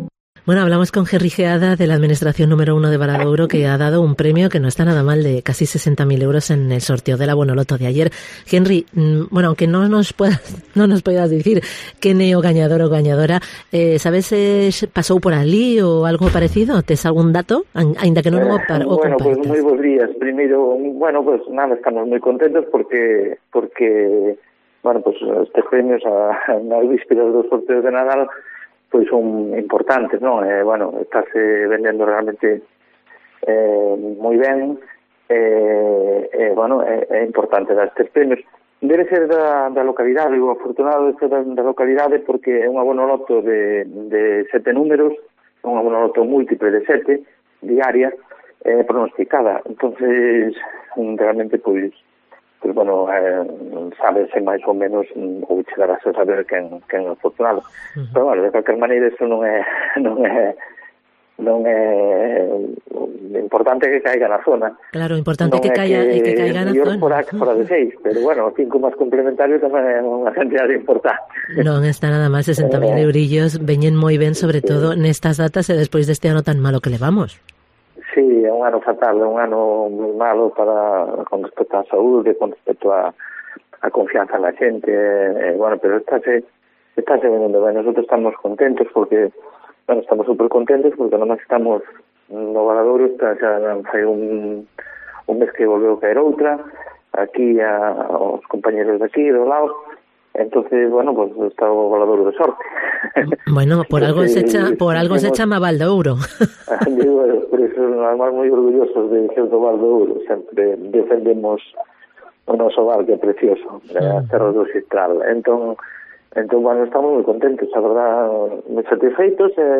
Bueno, hablamos con Henry Geada de la Administración número uno de Valadouro, que ha dado un premio que no está nada mal de casi sesenta mil euros en el sorteo de la Bonoloto de ayer. Henry, bueno, aunque no nos puedas, no nos puedas decir que neo gañador o gañadora, eh, sabes se pasou por ali ou algo parecido? Tes algún dato? Ainda que non o, par, o Bueno, compartas. pues moi bons días. Primeiro, bueno, pues nada, estamos moi contentos porque porque bueno, pues estes premios a, nas vísperas dos sorteos de Nadal pois son importantes, non? Eh, bueno, estáse vendendo realmente eh, moi ben, eh, eh, bueno, é, é importante dar estes premios. Debe ser da, da localidade, o afortunado de ser da, da localidade porque é unha bonoloto de, de sete números, unha bonoloto múltiple de sete, diaria, eh, pronosticada. Entonces, realmente, pois, pues bueno, eh, sabese máis ou menos ou chegarás a saber quen, quen é afortunado. Uh-huh. Pero bueno, de calquer maneira iso non é non é non é importante que caiga na zona. Claro, importante non que caiga que, que caiga na zona. Por aquí, fora de seis, pero bueno, cinco máis complementarios tamén é unha cantidade importante. Non está nada máis, sesenta mil eh, eurillos veñen moi ben, sobre sí. todo nestas datas e despois deste ano tan malo que levamos. Sí, é un ano fatal, é un ano moi malo para con respecto á saúde, con respecto á a confianza na xente, eh, bueno, pero estáse estáse venendo ben. Nosotros estamos contentos porque, bueno, estamos super contentos porque nomás estamos no Valadouro, está xa fai un un mes que volveu caer outra, aquí a, os compañeros de aquí, do lado. Entonces, bueno, pues está o Valadouro de sorte. Bueno, por algo se echa, por algo se chama Valdouro. Digo, por eso además moi orgullosos de ser do Valdouro, sempre defendemos o noso val que é precioso, a terra do Xistral. Entón, entón, bueno, estamos moi contentos, a verdad, moi satisfeitos e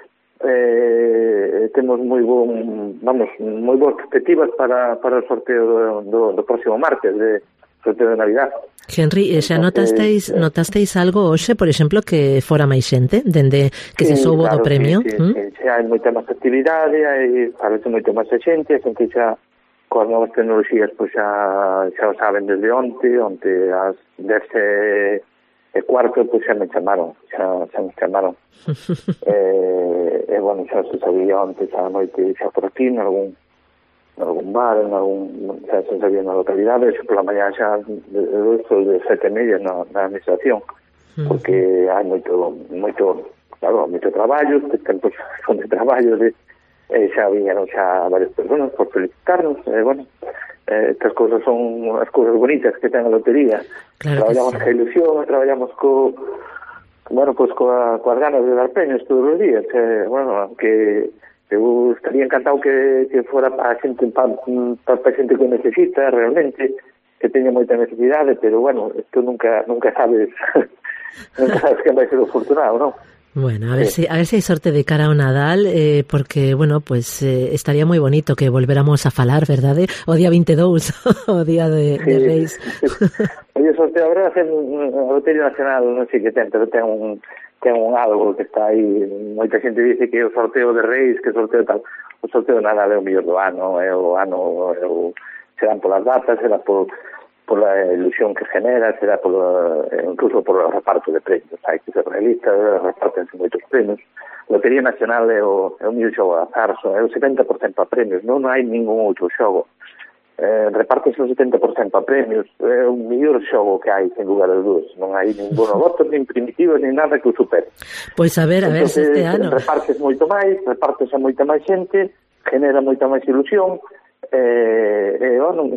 eh, temos moi bon, vamos, moi boas perspectivas para, para o sorteo do, do, do próximo martes, de sorteo de Navidad. Henry, xa notasteis, notasteis algo hoxe, por exemplo, que fora máis xente, dende que sí, se soubo claro, do premio? Sí, sí, ¿Mm? sí, sí, hai moita máis actividade, hai parece moita máis xente, a xente xa coas novas tecnologías pois xa, xa o saben desde onte, onte ás dez e cuarto pois xa me chamaron, xa, xa me chamaron. e, e bueno, xa se sabía onte xa a noite xa por aquí, en algún en algún bar, en algún, xa se sabía na localidade, xa pola mañá xa de, de, de sete e media na, na administración, porque hai moito, moito, claro, moito traballo, que tempos son de traballo, de, eh, xa viñeron xa varias personas por felicitarnos, e eh, bueno, eh, estas cousas son as cousas bonitas que ten a lotería. Claro, traballamos sí. ca ilusión, traballamos co, bueno, pues coa, coas ganas de dar premios todos os días, eh, bueno, aunque eu estaría encantado que, que fora para a xente, para, para a xente que necesita realmente, que teña moita necesidade, pero bueno, isto nunca nunca sabes nunca sabes que vai ser o afortunado, non? Bueno, a ver sí. si a ver si hai sorte de cara ao Nadal, eh, porque, bueno, pues eh, estaría moi bonito que volveramos a falar, verdade? O día veintidós, o día de, sí. de Reis. Oye, sorteo, a verdade, a Lotería Nacional, non sei que ten, pero ten un ten un algo que está aí, moita xente dice que é o sorteo de Reis, que o sorteo tal, o sorteo de Nadal é o mellor do ano, é o ano, é o, serán polas datas, será por, por a ilusión que genera, será por, incluso por o reparto de premios, hai que ser realistas, repartense moitos premios. Lotería Nacional é o, é o mellor xogo de azar, é o setenta por cento a premios, non hai ningún outro xogo. Eh, repártese o setenta por cento a premios, é o mellor xogo que hai, sen lugar a dúas, non hai ningún voto, nin primitivo, nin nada que o supere. Pois a ver, a ver se este ano repartes moito máis, repartes a moita máis xente, genera moita máis ilusión, e, eh, bueno,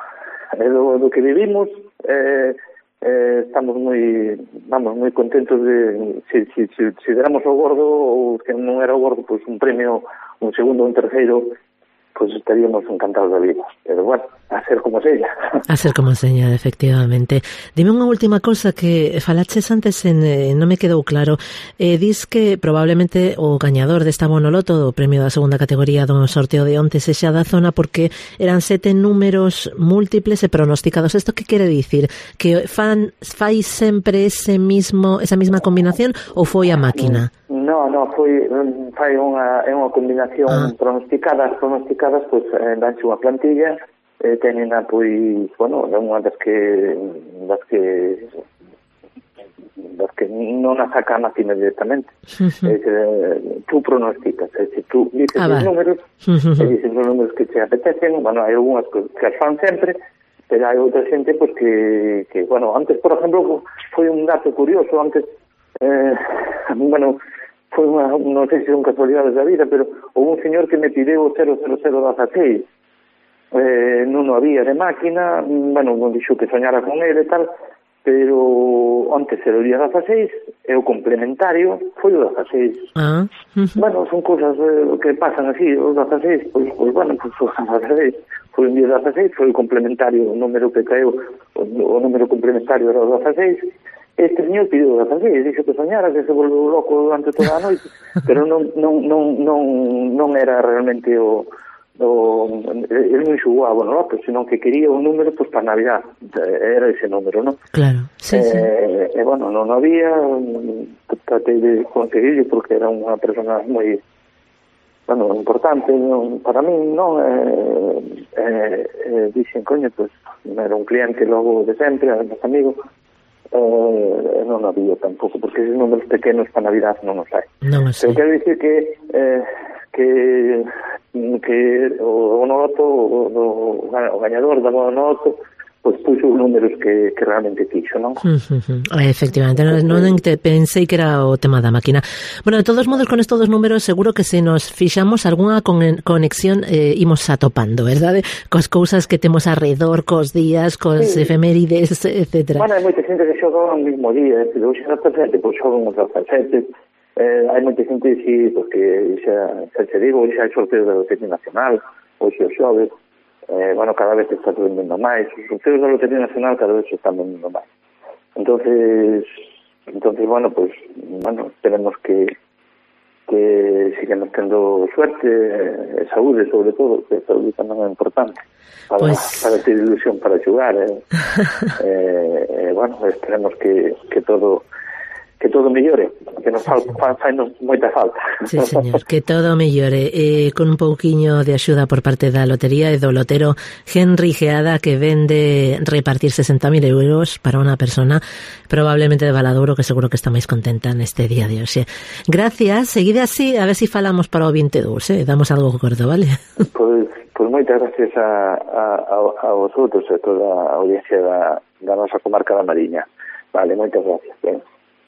é do, do que vivimos, eh, eh, estamos moi, vamos, moi contentos de, se, se, se, se deramos o gordo, ou que non era o gordo, pois un premio, un segundo, un terceiro, pues estaríamos encantados de vida. Pero bueno, a ser como sella. A ser como sella, efectivamente. Dime unha última cosa que falaches antes, en, eh, non me quedou claro. Eh, dis que probablemente o gañador desta Bonoloto, do premio da segunda categoría do sorteo de onte, sexa da zona porque eran sete números múltiples e pronosticados. Isto que quere dicir? Que fan, fai sempre ese mismo, esa misma combinación ou foi a máquina? No, no, foi fai unha, é unha combinación ah. pronosticadas, pronosticadas, pois, pues, danse unha plantilla, eh, tenen a, pois, bueno, é unha das que das que das que non a saca a máquina directamente. Uh-huh. É dicir, tú pronosticas, é dicir, tú dices Ah, os vale. números, Uh-huh. e dices os números que te apetecen, bueno, hai algunhas que, que as fan sempre, pero hai outra xente pues, que, que, bueno, antes, por exemplo, foi un dato curioso, antes, eh, bueno, foi unha, non sei se son casualidades da vida, pero houve un señor que me pideu o cero cero cero dieciséis, eh, non o había de máquina, bueno, non dixo que soñara con ele e tal, pero antes era o día dieciséis e o complementario foi o dieciséis. Ah. Uh-huh. Bueno, son cosas eh, que pasan así, o dieciséis, pois, pois bueno, pois o dieciséis foi un día dieciséis, foi o complementario, o número que caeu, o, o número complementario era o dieciséis. Este señor pidiu o dieciséis, dixo que soñara, que se volveu loco durante toda a noite, pero non non non non non era realmente o o el non xugaba no loto, senón que quería un número pues para Navidad, era ese número, ¿no? Claro, sí, eh, sí. E eh, bueno, non había, tratei de conseguirlo porque era unha persona moi, bueno, importante non, para mí, non? Eh, eh, eh, dixen, coño, pues era un cliente logo de sempre, además amigo, eh, non había tampouco, porque esos números pequenos para Navidad non os hai. Non o sei. Pero quero dicir que eh, que que o, o noto o, o, o gañador da noto pois puxo os números que, que realmente quixo, non? Uh-huh. Efectivamente, non, non te pensei que era o tema da máquina. Bueno, de todos modos, con estos dos números seguro que se nos fixamos algunha con, conexión eh, imos atopando, verdade? Cos cousas que temos alrededor, cos días, cos sí. efemérides, etcétera. Bueno, hai moita xente que xoga no mismo día, pero hoxe na dezasete, pois xogan os dezasete, eh, hai moita xente, sí, porque xa, xa te digo, xa hai sorteo da Lotería Nacional, hoxe o xoves, Eh, bueno, cada vez se está vendiendo máis, os sorteos da Lotería Nacional cada vez se están vendiendo máis. Entonces, entonces bueno, pues, bueno, esperemos que que sigamos tendo suerte e eh, saúde, sobre todo, que a saúde tamén é importante para, pues... para ter ilusión para xogar, eh. eh, eh, bueno, esperemos que, que todo que todo mellore, que nos falta, fai nos moita falta. Sí, señor, que todo mellore, eh, con un pouquiño de axuda por parte da lotería e do lotero Henry Geada, que vende repartir sesenta mil euros para unha persona probablemente de Valadouro, que seguro que está máis contenta neste día de hoxe. Gracias, seguide así, a ver si falamos para o veintidós, eh? Damos algo gordo, vale? Pois, pois moitas gracias a, a, a, a vosotros e toda a audiencia da, da nosa comarca da Mariña. Vale, moitas gracias. Ben.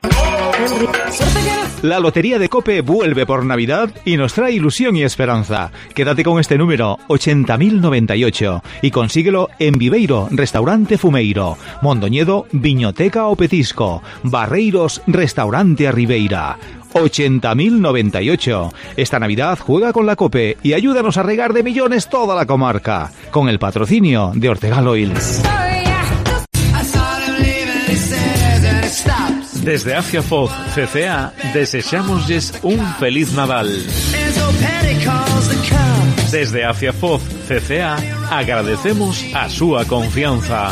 La Lotería de COPE vuelve por Navidad y nos trae ilusión y esperanza. Quédate con este número, ochenta mil noventa y ocho, y consíguelo en Viveiro, Restaurante Fumeiro, Mondoñedo, Viñoteca o Petisco, Barreiros, Restaurante a Ribeira. ochenta mil noventa y ocho. Esta Navidad juega con la COPE y ayúdanos a regar de millones toda la comarca, con el patrocinio de Ortegal Oils. Desde Afiafoz C C A desexámoslles un feliz Nadal. Desde Afiafoz C C A agradecemos a súa confianza.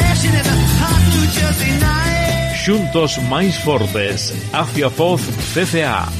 Xuntos máis fortes. Afiafoz C C A.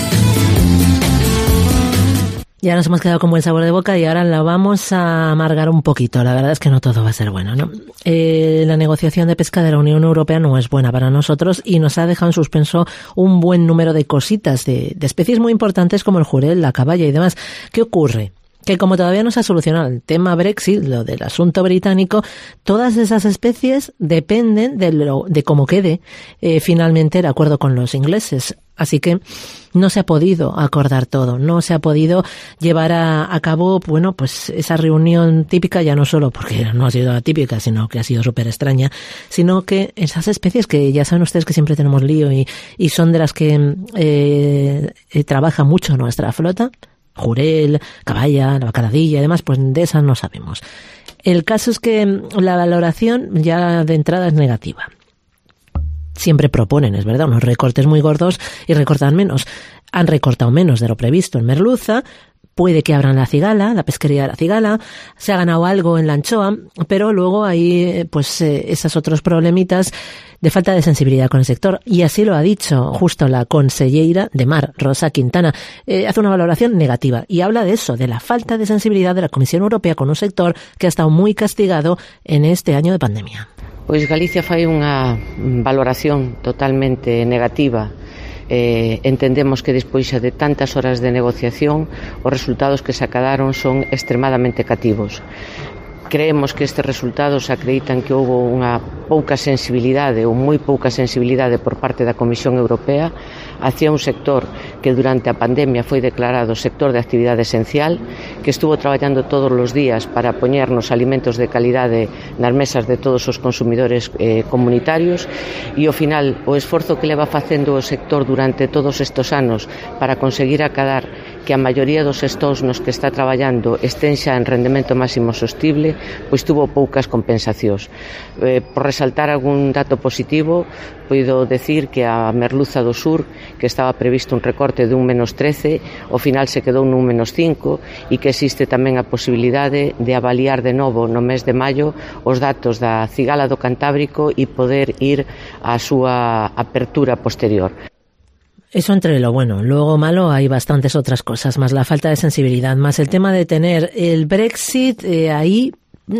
Ya nos hemos quedado con buen sabor de boca y ahora la vamos a amargar un poquito. La verdad es que no todo va a ser bueno, ¿no? Eh, la negociación de pesca de la Unión Europea no es buena para nosotros y nos ha dejado en suspenso un buen número de cositas, de, de especies muy importantes como el jurel, la caballa y demás. ¿Qué ocurre? Que como todavía no se ha solucionado el tema Brexit, lo del asunto británico, todas esas especies dependen de, lo, de cómo quede eh, finalmente el acuerdo con los ingleses. Así que no se ha podido acordar todo, no se ha podido llevar a, a cabo, bueno, pues esa reunión típica, ya no solo porque no ha sido atípica, sino que ha sido súper extraña, sino que esas especies que ya saben ustedes que siempre tenemos lío y, y son de las que eh, eh, trabaja mucho nuestra flota, jurel, caballa, la bacaradilla y demás, pues de esas no sabemos. El caso es que la valoración ya de entrada es negativa. Siempre proponen, es verdad, unos recortes muy gordos y recortan menos. Han recortado menos de lo previsto en merluza, puede que abran la cigala, la pesquería de la cigala, se ha ganado algo en la anchoa, pero luego hay pues eh, esos otros problemitas de falta de sensibilidad con el sector, y así lo ha dicho justo la conselleira de Mar, Rosa Quintana. Eh, hace una valoración negativa y habla de eso, de la falta de sensibilidad de la Comisión Europea con un sector que ha estado muy castigado en este año de pandemia. Pois Galicia fai unha valoración totalmente negativa. Eh, entendemos que despois de tantas horas de negociación os resultados que se acadaron son extremadamente cativos. Creemos que estes resultados acreditan que houve unha pouca sensibilidade ou moi pouca sensibilidade por parte da Comisión Europea hacia un sector que durante a pandemia foi declarado sector de actividade esencial, que estuvo traballando todos os días para poñernos alimentos de calidade nas mesas de todos os consumidores eh, comunitarios, e ao final o esforzo que leva facendo o sector durante todos estes anos para conseguir acadar que a maioría dos stocks nos que está traballando estén xa en rendemento máximo sostible, pois tuvo poucas compensacións. Eh, por resaltar algún dato positivo, poido decir que a merluza do sur, que estaba previsto un recorte de un menos trece, ao final se quedou nun menos cinco, e que existe tamén a posibilidade de avaliar de novo no mes de maio os datos da cigala do Cantábrico e poder ir á súa apertura posterior. Eso entre lo bueno. Luego malo hay bastantes otras cosas, más la falta de sensibilidad, más el tema de tener el Brexit eh, ahí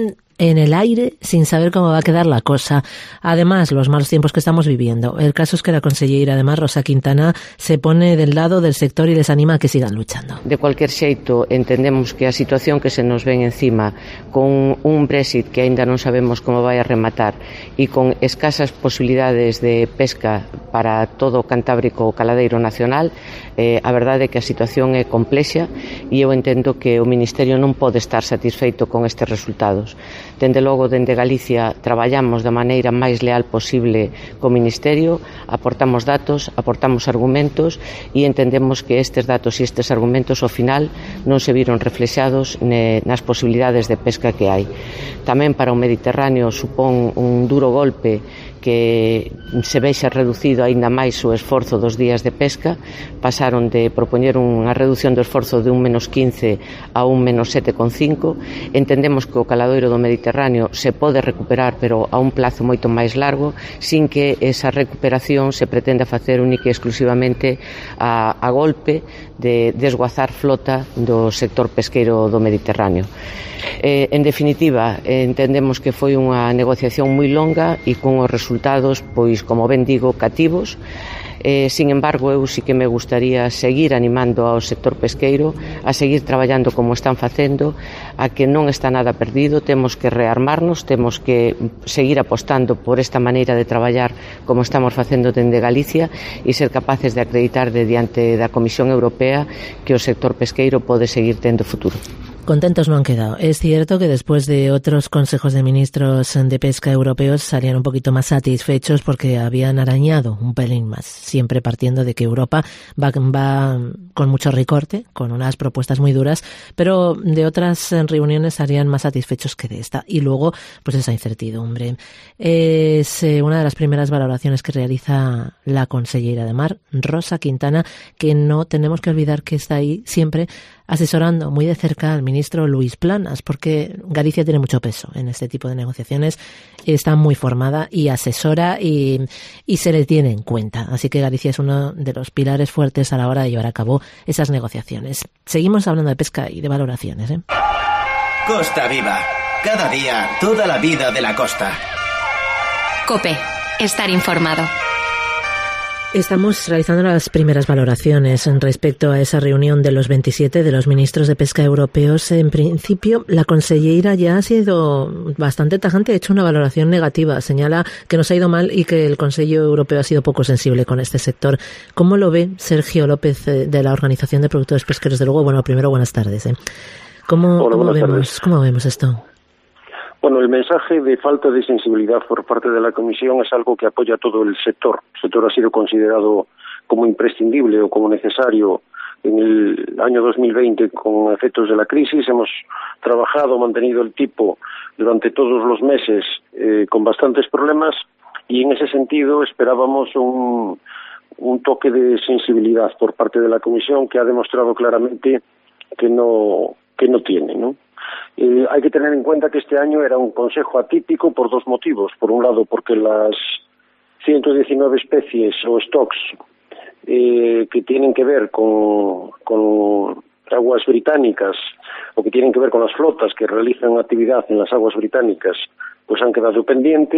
en el aire sin saber cómo va a quedar la cosa. Además, los malos tiempos que estamos viviendo. El caso es que la consellera, además, Rosa Quintana, se pone del lado del sector y les anima a que sigan luchando. De cualquier xeito, entendemos que a situación que se nos ven encima, con un Brexit que aínda non sabemos como vai a rematar e con escasas posibilidades de pesca para todo o Cantábrico caladeiro nacional, eh, a verdade é que a situación é complexa e eu entendo que o Ministerio non pode estar satisfeito con estes resultados. Dende logo, dende Galicia, traballamos da maneira máis leal posible co Ministerio, aportamos datos, aportamos argumentos e entendemos que estes datos e estes argumentos ao final non se viron reflexados nas posibilidades de pesca que hai. Tamén para o Mediterráneo supón un duro golpe que se vexa reducido aínda máis o esforzo dos días de pesca. Pasaron de propoñer unha reducción do esforzo de un menos quince a un menos sete coma cinco. Entendemos que o caladoiro do Mediterráneo se pode recuperar, pero a un plazo moito máis largo, sin que esa recuperación se pretenda facer única e exclusivamente a, a golpe de desguazar flota do sector pesqueiro do Mediterráneo. Eh, en definitiva, eh, entendemos que foi unha negociación moi longa e con os resultados, pois, como ben digo, cativos. Eh, sin embargo, eu sí que me gustaría seguir animando ao sector pesqueiro a seguir traballando como están facendo, a que non está nada perdido, temos que rearmarnos, temos que seguir apostando por esta maneira de traballar como estamos facendo dende Galicia e ser capaces de acreditar de diante da Comisión Europea que o sector pesqueiro pode seguir tendo futuro. Contentos no han quedado. Es cierto que después de otros consejos de ministros de pesca europeos salían un poquito más satisfechos porque habían arañado un pelín más, siempre partiendo de que Europa va, va con mucho recorte, con unas propuestas muy duras, pero de otras reuniones salían más satisfechos que de esta. Y luego, pues esa incertidumbre. Es una de las primeras valoraciones que realiza la consellera de Mar, Rosa Quintana, que no tenemos que olvidar que está ahí siempre asesorando muy de cerca al ministro Luis Planas, porque Galicia tiene mucho peso en este tipo de negociaciones, está muy formada y asesora y, y se le tiene en cuenta. Así que Galicia es uno de los pilares fuertes a la hora de llevar a cabo esas negociaciones. Seguimos hablando de pesca y de valoraciones, ¿eh? Costa Viva. Cada día, toda la vida de la costa. COPE. Estar informado. Estamos realizando las primeras valoraciones respecto a esa reunión de los veintisiete de los ministros de pesca europeos. En principio, la consellera ya ha sido bastante tajante, ha hecho una valoración negativa. Señala que nos ha ido mal y que el Consejo Europeo ha sido poco sensible con este sector. ¿Cómo lo ve Sergio López de la Organización de Productores Pesqueros de Lugo? Bueno, primero, buenas tardes. ¿eh? ¿Cómo, Hola, cómo, buenas vemos, tardes. ¿Cómo vemos esto? Bueno, el mensaje de falta de sensibilidad por parte de la Comisión es algo que apoya todo el sector. El sector ha sido considerado como imprescindible o como necesario en el año dos mil veinte con efectos de la crisis. Hemos trabajado, mantenido el tipo durante todos los meses eh, con bastantes problemas y en ese sentido esperábamos un, un toque de sensibilidad por parte de la Comisión que ha demostrado claramente que no, que no tiene, ¿no? Eh, hay que tener en cuenta que este año era un consejo atípico por dos motivos. Por un lado, porque las ciento diecinueve especies o stocks eh, que tienen que ver con, con aguas británicas o que tienen que ver con las flotas que realizan actividad en las aguas británicas, pues han quedado pendientes.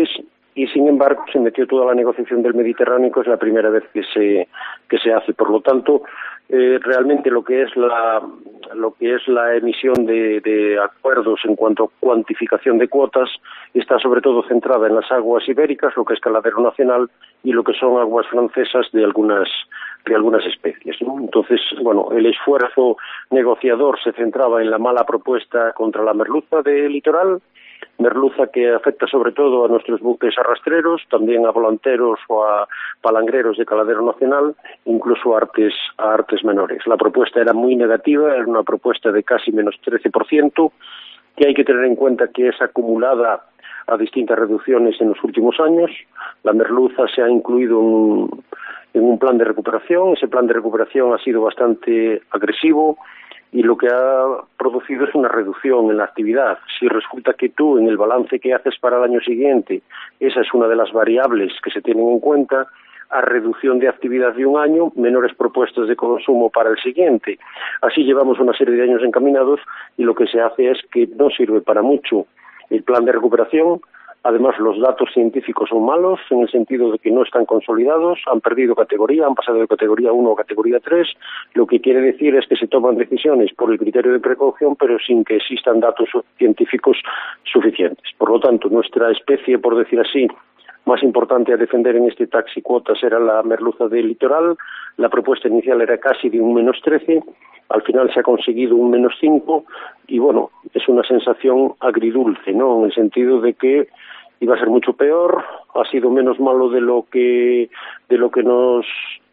y sin embargo se metió toda la negociación del Mediterráneo, que es la primera vez que se que se hace. Por lo tanto, eh, realmente lo que es la lo que es la emisión de, de acuerdos en cuanto a cuantificación de cuotas está sobre todo centrada en las aguas ibéricas, lo que es caladero nacional, y lo que son aguas francesas de algunas de algunas especies, ¿no? Entonces, bueno, el esfuerzo negociador se centraba en la mala propuesta contra la merluza del litoral, merluza que afecta sobre todo a nuestros buques arrastreros, también a volanteros o a palangreros de caladero nacional, incluso a artes, a artes menores. La propuesta era muy negativa, era una propuesta de casi menos trece por ciento, que hay que tener en cuenta que es acumulada a distintas reducciones en los últimos años. La merluza se ha incluido en, en un plan de recuperación, ese plan de recuperación ha sido bastante agresivo, y lo que ha producido es una reducción en la actividad. Si resulta que tú, en el balance que haces para el año siguiente, esa es una de las variables que se tienen en cuenta, a reducción de actividad de un año, menores propuestas de consumo para el siguiente. Así llevamos una serie de años encaminados, y lo que se hace es que no sirve para mucho el plan de recuperación. Además, los datos científicos son malos, en el sentido de que no están consolidados, han perdido categoría, han pasado de categoría uno a categoría tres, lo que quiere decir es que se toman decisiones por el criterio de precaución, pero sin que existan datos científicos suficientes. Por lo tanto, nuestra especie, por decir así, más importante a defender en este taxi cuotas era la merluza del litoral. La propuesta inicial era casi de un menos trece, al final se ha conseguido un menos cinco, y bueno, es una sensación agridulce, ¿no? En el sentido de que iba a ser mucho peor, ha sido menos malo de lo que de lo que nos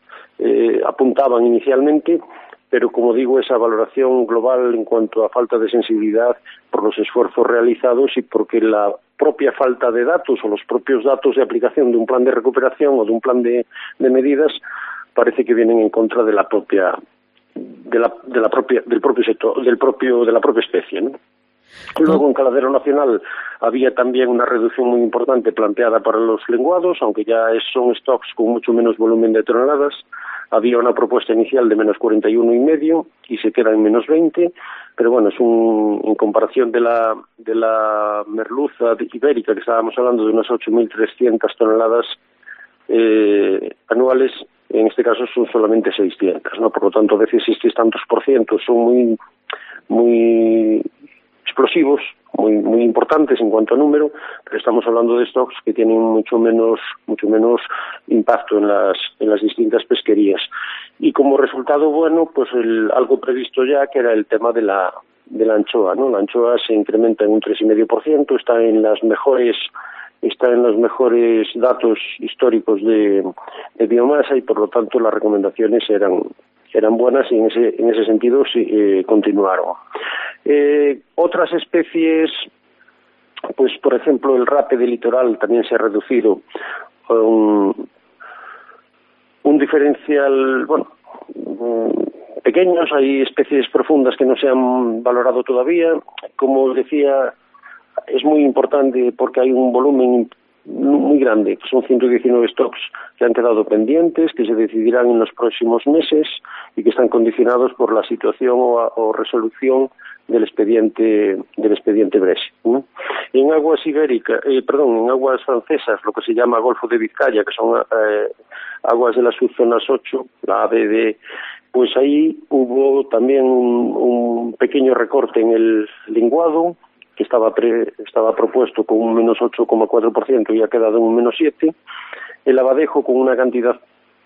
eh, apuntaban inicialmente, pero como digo, esa valoración global en cuanto a falta de sensibilidad por los esfuerzos realizados y porque la propia falta de datos o los propios datos de aplicación de un plan de recuperación o de un plan de, de medidas parece que vienen en contra de la propia de la, de la propia del propio sector, del propio de la propia especie, ¿no? Luego, en caladero nacional había también una reducción muy importante planteada para los lenguados, aunque ya son stocks con mucho menos volumen de toneladas. Había una propuesta inicial de menos cuarenta y uno y medio y se queda en menos veinte, pero bueno, es un, en comparación de la de la merluza ibérica, que estábamos hablando de unas ocho mil trescientas toneladas eh, anuales, en este caso son solamente seiscientas, ¿no? Por lo tanto, a veces estos tantos por ciento son muy muy explosivos, muy muy importantes en cuanto a número, pero estamos hablando de stocks que tienen mucho menos mucho menos impacto en las en las distintas pesquerías. Y como resultado, bueno, pues el, algo previsto ya, que era el tema de la de la anchoa, ¿no? La anchoa se incrementa en un tres coma cinco por ciento, está en las mejores está en los mejores datos históricos de, de biomasa, y por lo tanto las recomendaciones eran eran buenas, y en ese en ese sentido sí, eh, continuaron. Eh, otras especies, pues por ejemplo el rape del litoral también se ha reducido, un, un diferencial, bueno, pequeños. Hay especies profundas que no se han valorado todavía. Como decía, es muy importante porque hay un volumen muy grande, son ciento diecinueve stocks que han quedado pendientes, que se decidirán en los próximos meses y que están condicionados por la situación o, o resolución del expediente del expediente Brexit, ¿no? Y en aguas ibéricas, eh, perdón, en aguas francesas, lo que se llama Golfo de Vizcaya, que son eh, aguas de las subzonas ocho, la A B D, pues ahí hubo también un, un pequeño recorte en el linguado, que estaba pre, estaba propuesto con un menos ocho coma cuatro por ciento y ha quedado en un menos siete. El abadejo, con una cantidad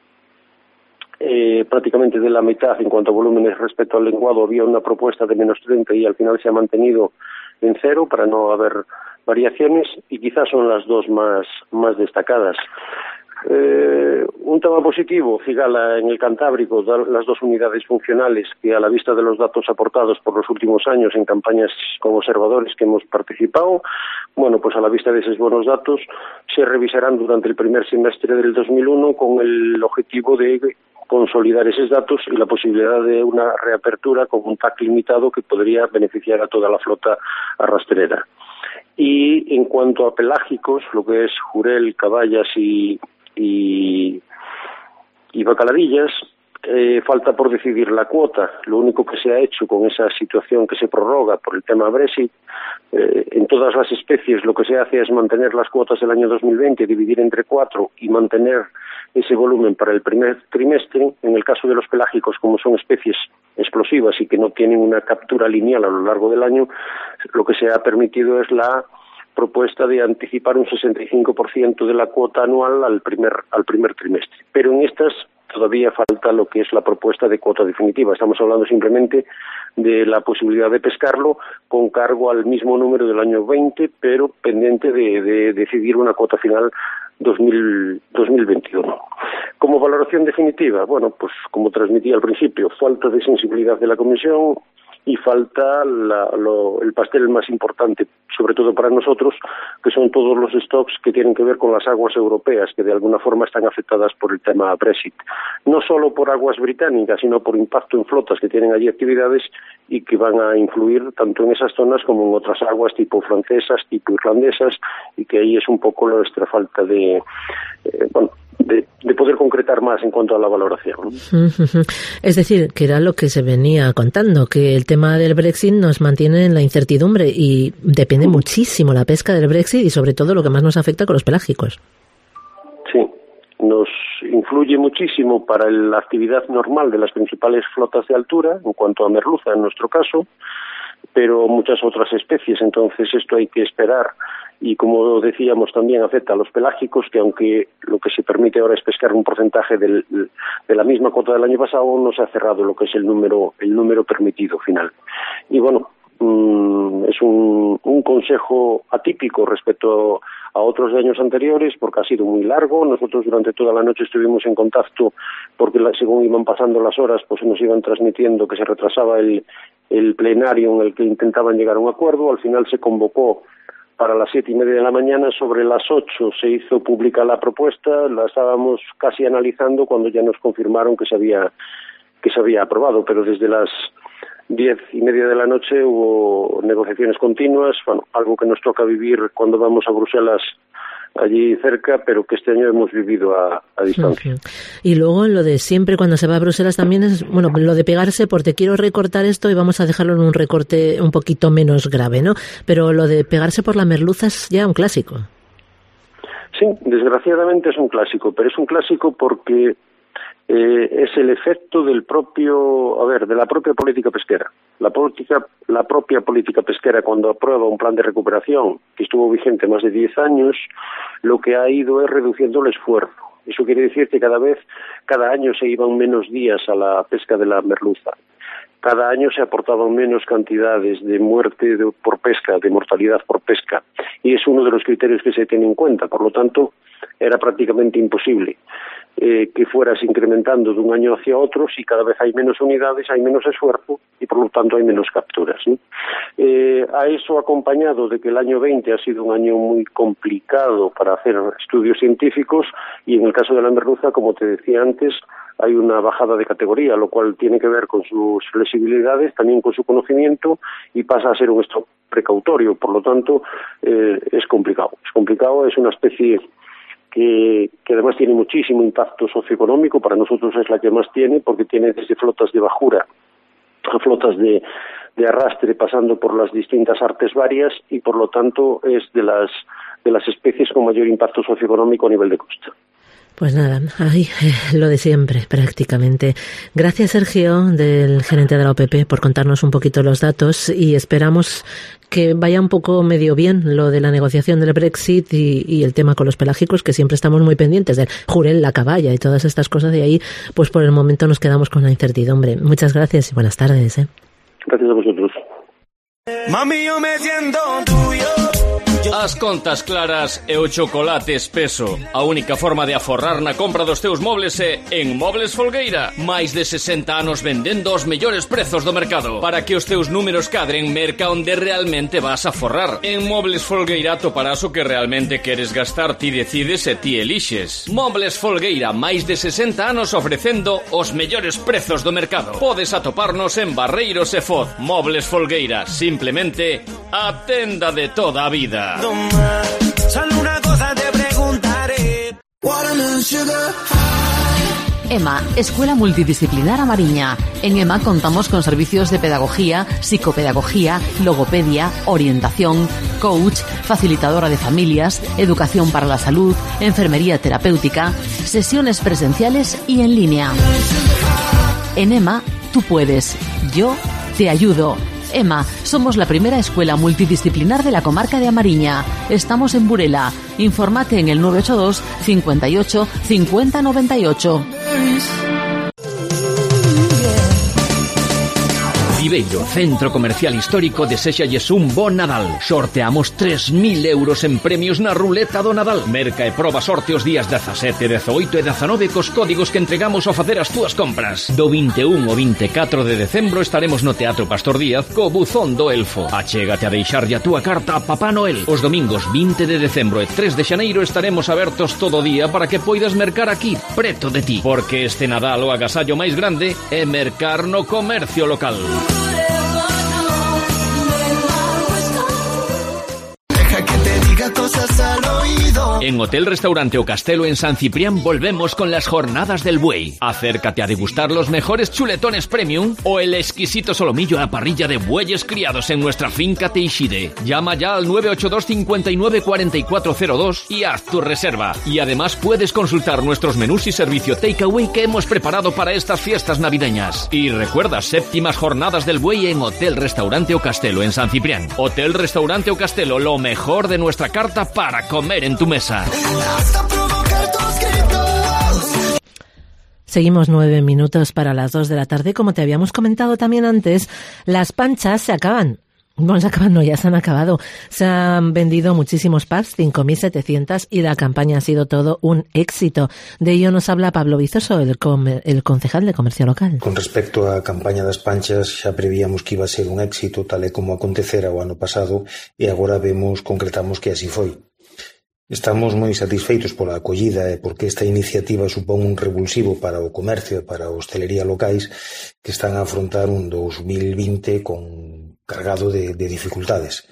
eh, prácticamente de la mitad en cuanto a volúmenes respecto al lenguado, había una propuesta de menos treinta y al final se ha mantenido en cero para no haber variaciones, y quizás son las dos más, más destacadas. Eh, un tema positivo, Cigala en el Cantábrico, las dos unidades funcionales que, a la vista de los datos aportados por los últimos años en campañas con observadores que hemos participado, bueno, pues a la vista de esos buenos datos se revisarán durante el primer semestre del dos mil uno con el objetivo de consolidar esos datos y la posibilidad de una reapertura con un T A C limitado que podría beneficiar a toda la flota arrastrera. Y en cuanto a pelágicos, lo que es jurel, caballas y y, y bacaladillas, Eh, falta por decidir la cuota. Lo único que se ha hecho con esa situación que se prorroga por el tema Brexit, eh, en todas las especies lo que se hace es mantener las cuotas del año dos mil veinte, dividir entre cuatro y mantener ese volumen para el primer trimestre. En el caso de los pelágicos, como son especies explosivas y que no tienen una captura lineal a lo largo del año, lo que se ha permitido es la propuesta de anticipar un sesenta y cinco por ciento de la cuota anual al primer, al primer trimestre. Pero en estas todavía falta lo que es la propuesta de cuota definitiva. Estamos hablando simplemente de la posibilidad de pescarlo con cargo al mismo número del año veinte, pero pendiente de, de decidir una cuota final dos mil veintiuno. Como valoración definitiva, bueno, pues como transmití al principio, falta de sensibilidad de la Comisión y falta la, lo, el pastel más importante, sobre todo para nosotros, que son todos los stocks que tienen que ver con las aguas europeas, que de alguna forma están afectadas por el tema Brexit. No solo por aguas británicas, sino por impacto en flotas que tienen allí actividades y que van a influir tanto en esas zonas como en otras aguas tipo francesas, tipo irlandesas, y que ahí es un poco nuestra falta de, eh, bueno, De, de poder concretar más en cuanto a la valoración. Es decir, que era lo que se venía contando, que el tema del Brexit nos mantiene en la incertidumbre y depende uh-huh. muchísimo la pesca del Brexit y sobre todo lo que más nos afecta con los pelágicos. Sí, nos influye muchísimo para la actividad normal de las principales flotas de altura, en cuanto a merluza en nuestro caso, pero muchas otras especies. Entonces esto hay que esperar. Y como decíamos, también afecta a los pelágicos, que aunque lo que se permite ahora es pescar un porcentaje del, de la misma cuota del año pasado, no se ha cerrado lo que es el número el número permitido final. Y bueno, mmm, es un, un consejo atípico respecto a otros años anteriores, porque ha sido muy largo. Nosotros durante toda la noche estuvimos en contacto, porque la, según iban pasando las horas, pues nos iban transmitiendo que se retrasaba el, el plenario en el que intentaban llegar a un acuerdo. Al final se convocó para las siete y media de la mañana. Sobre las ocho se hizo pública la propuesta, la estábamos casi analizando cuando ya nos confirmaron que se había que se había aprobado, pero desde las diez y media de la noche hubo negociaciones continuas, bueno, algo que nos toca vivir cuando vamos a Bruselas allí cerca, pero que este año hemos vivido a, a distancia. Y luego lo de siempre cuando se va a Bruselas también es, bueno, lo de pegarse por te quiero recortar esto y vamos a dejarlo en un recorte un poquito menos grave, ¿no? Pero lo de pegarse por la merluza es ya un clásico. Sí, desgraciadamente es un clásico, pero es un clásico porque eh, es el efecto del propio, a ver, de la propia política pesquera. La política, la propia política pesquera, cuando aprueba un plan de recuperación que estuvo vigente más de diez años, lo que ha ido es reduciendo el esfuerzo. Eso quiere decir que cada vez, cada año se iban menos días a la pesca de la merluza. Cada año se aportaban menos cantidades de muerte de, por pesca, de mortalidad por pesca. Y es uno de los criterios que se tiene en cuenta. Por lo tanto, era prácticamente imposible eh, que fueras incrementando de un año hacia otro. Si cada vez hay menos unidades, hay menos esfuerzo y por lo tanto hay menos capturas, ¿sí? Eh, a eso acompañado de que el año veinte ha sido un año muy complicado para hacer estudios científicos, y en el caso de la merluza, como te decía antes, hay una bajada de categoría, lo cual tiene que ver con sus flexibilidades, también con su conocimiento, y pasa a ser un stock precautorio. Por lo tanto, eh, es complicado. Es complicado, es una especie que, que además tiene muchísimo impacto socioeconómico. Para nosotros es la que más tiene, porque tiene desde flotas de bajura a flotas de, de arrastre, pasando por las distintas artes varias, y por lo tanto es de las, de las especies con mayor impacto socioeconómico a nivel de costa. Pues nada, ahí eh, lo de siempre, prácticamente. Gracias, Sergio, del gerente de la O P P, por contarnos un poquito los datos, y esperamos que vaya un poco medio bien lo de la negociación del Brexit y, y el tema con los pelágicos, que siempre estamos muy pendientes del jurel, la caballa y todas estas cosas, y ahí, pues por el momento nos quedamos con la incertidumbre. Muchas gracias y buenas tardes. ¿eh? Gracias a vosotros. Mami, yo me siento tuyo. As contas claras e o chocolate espeso. A única forma de aforrar na compra dos teus mobles é en Mobles Folgueira. Mais de sesenta anos vendendo os mellores prezos do mercado. Para que os teus números cadren, merca onde realmente vas a forrar. En Mobles Folgueira toparás o que realmente queres gastar. Ti decides e ti elixes. Mobles Folgueira, máis de sesenta anos ofrecendo os mellores prezos do mercado. Podes atoparnos en Barreiros e Foz. Mobles Folgueira, simplemente a tenda de toda a vida. Solo una cosa te preguntaré. Watermelon sugar high. EMA, Escuela Multidisciplinar A Mariña. En EMA contamos con servicios de pedagogía, psicopedagogía, logopedia, orientación, coach, facilitadora de familias, educación para la salud, enfermería terapéutica, sesiones presenciales y en línea. En EMA, tú puedes. Yo te ayudo. EMA, somos la primera escuela multidisciplinar de la comarca de A Mariña. Estamos en Burela. Infórmate en el nueve ocho dos, cincuenta y ocho, cincuenta noventa y ocho. Viveiro, Centro Comercial Histórico, deséxalles un bon Nadal. Sorteamos tres mil euros en premios na ruleta do Nadal. Merca e proba sorte os días dezasete, dezaoito e dezanove cos códigos que entregamos ao facer as túas compras. Do vinte e un ao vinte e catro de decembro estaremos no Teatro Pastor Díaz co Buzón do Elfo. Achégate a deixarlle a túa carta a Papá Noel. Os domingos vinte de decembro e tres de xaneiro estaremos abertos todo o día para que poidas mercar aquí, preto de ti. Porque este Nadal o agasallo máis grande é mercar no comercio local. Cosas al oído. En Hotel Restaurante O Castelo en San Ciprián volvemos con las jornadas del buey. Acércate a degustar los mejores chuletones premium o el exquisito solomillo a la parrilla de bueyes criados en nuestra finca Teixide. Llama ya al nueve ocho dos, cincuenta y nueve, cuarenta y cuatro cero dos y haz tu reserva. Y además puedes consultar nuestros menús y servicio takeaway que hemos preparado para estas fiestas navideñas. Y recuerda, séptimas jornadas del buey en Hotel Restaurante O Castelo en San Ciprián. Hotel Restaurante O Castelo, lo mejor de nuestra carta para comer en tu mesa. Seguimos nueve minutos para las dos de la tarde. Como te habíamos comentado también antes, las panchas se acaban. Bueno, se acaban, no, ya se han acabado. Se han vendido muchísimos packs, cinco mil setecientos, y la campaña ha sido todo un éxito. De ello nos habla Pablo Vizoso, el, com- el concejal de Comercio Local. Con respecto á campaña das panchas, xa prevíamos que iba a ser un éxito, tal e como acontecera o ano pasado, e agora vemos, concretamos que así foi. Estamos moi satisfeitos pola acollida e porque esta iniciativa supón un revulsivo para o comercio e para a hostelería locais que están a afrontar un dos mil vinte con cargado de, de dificultades.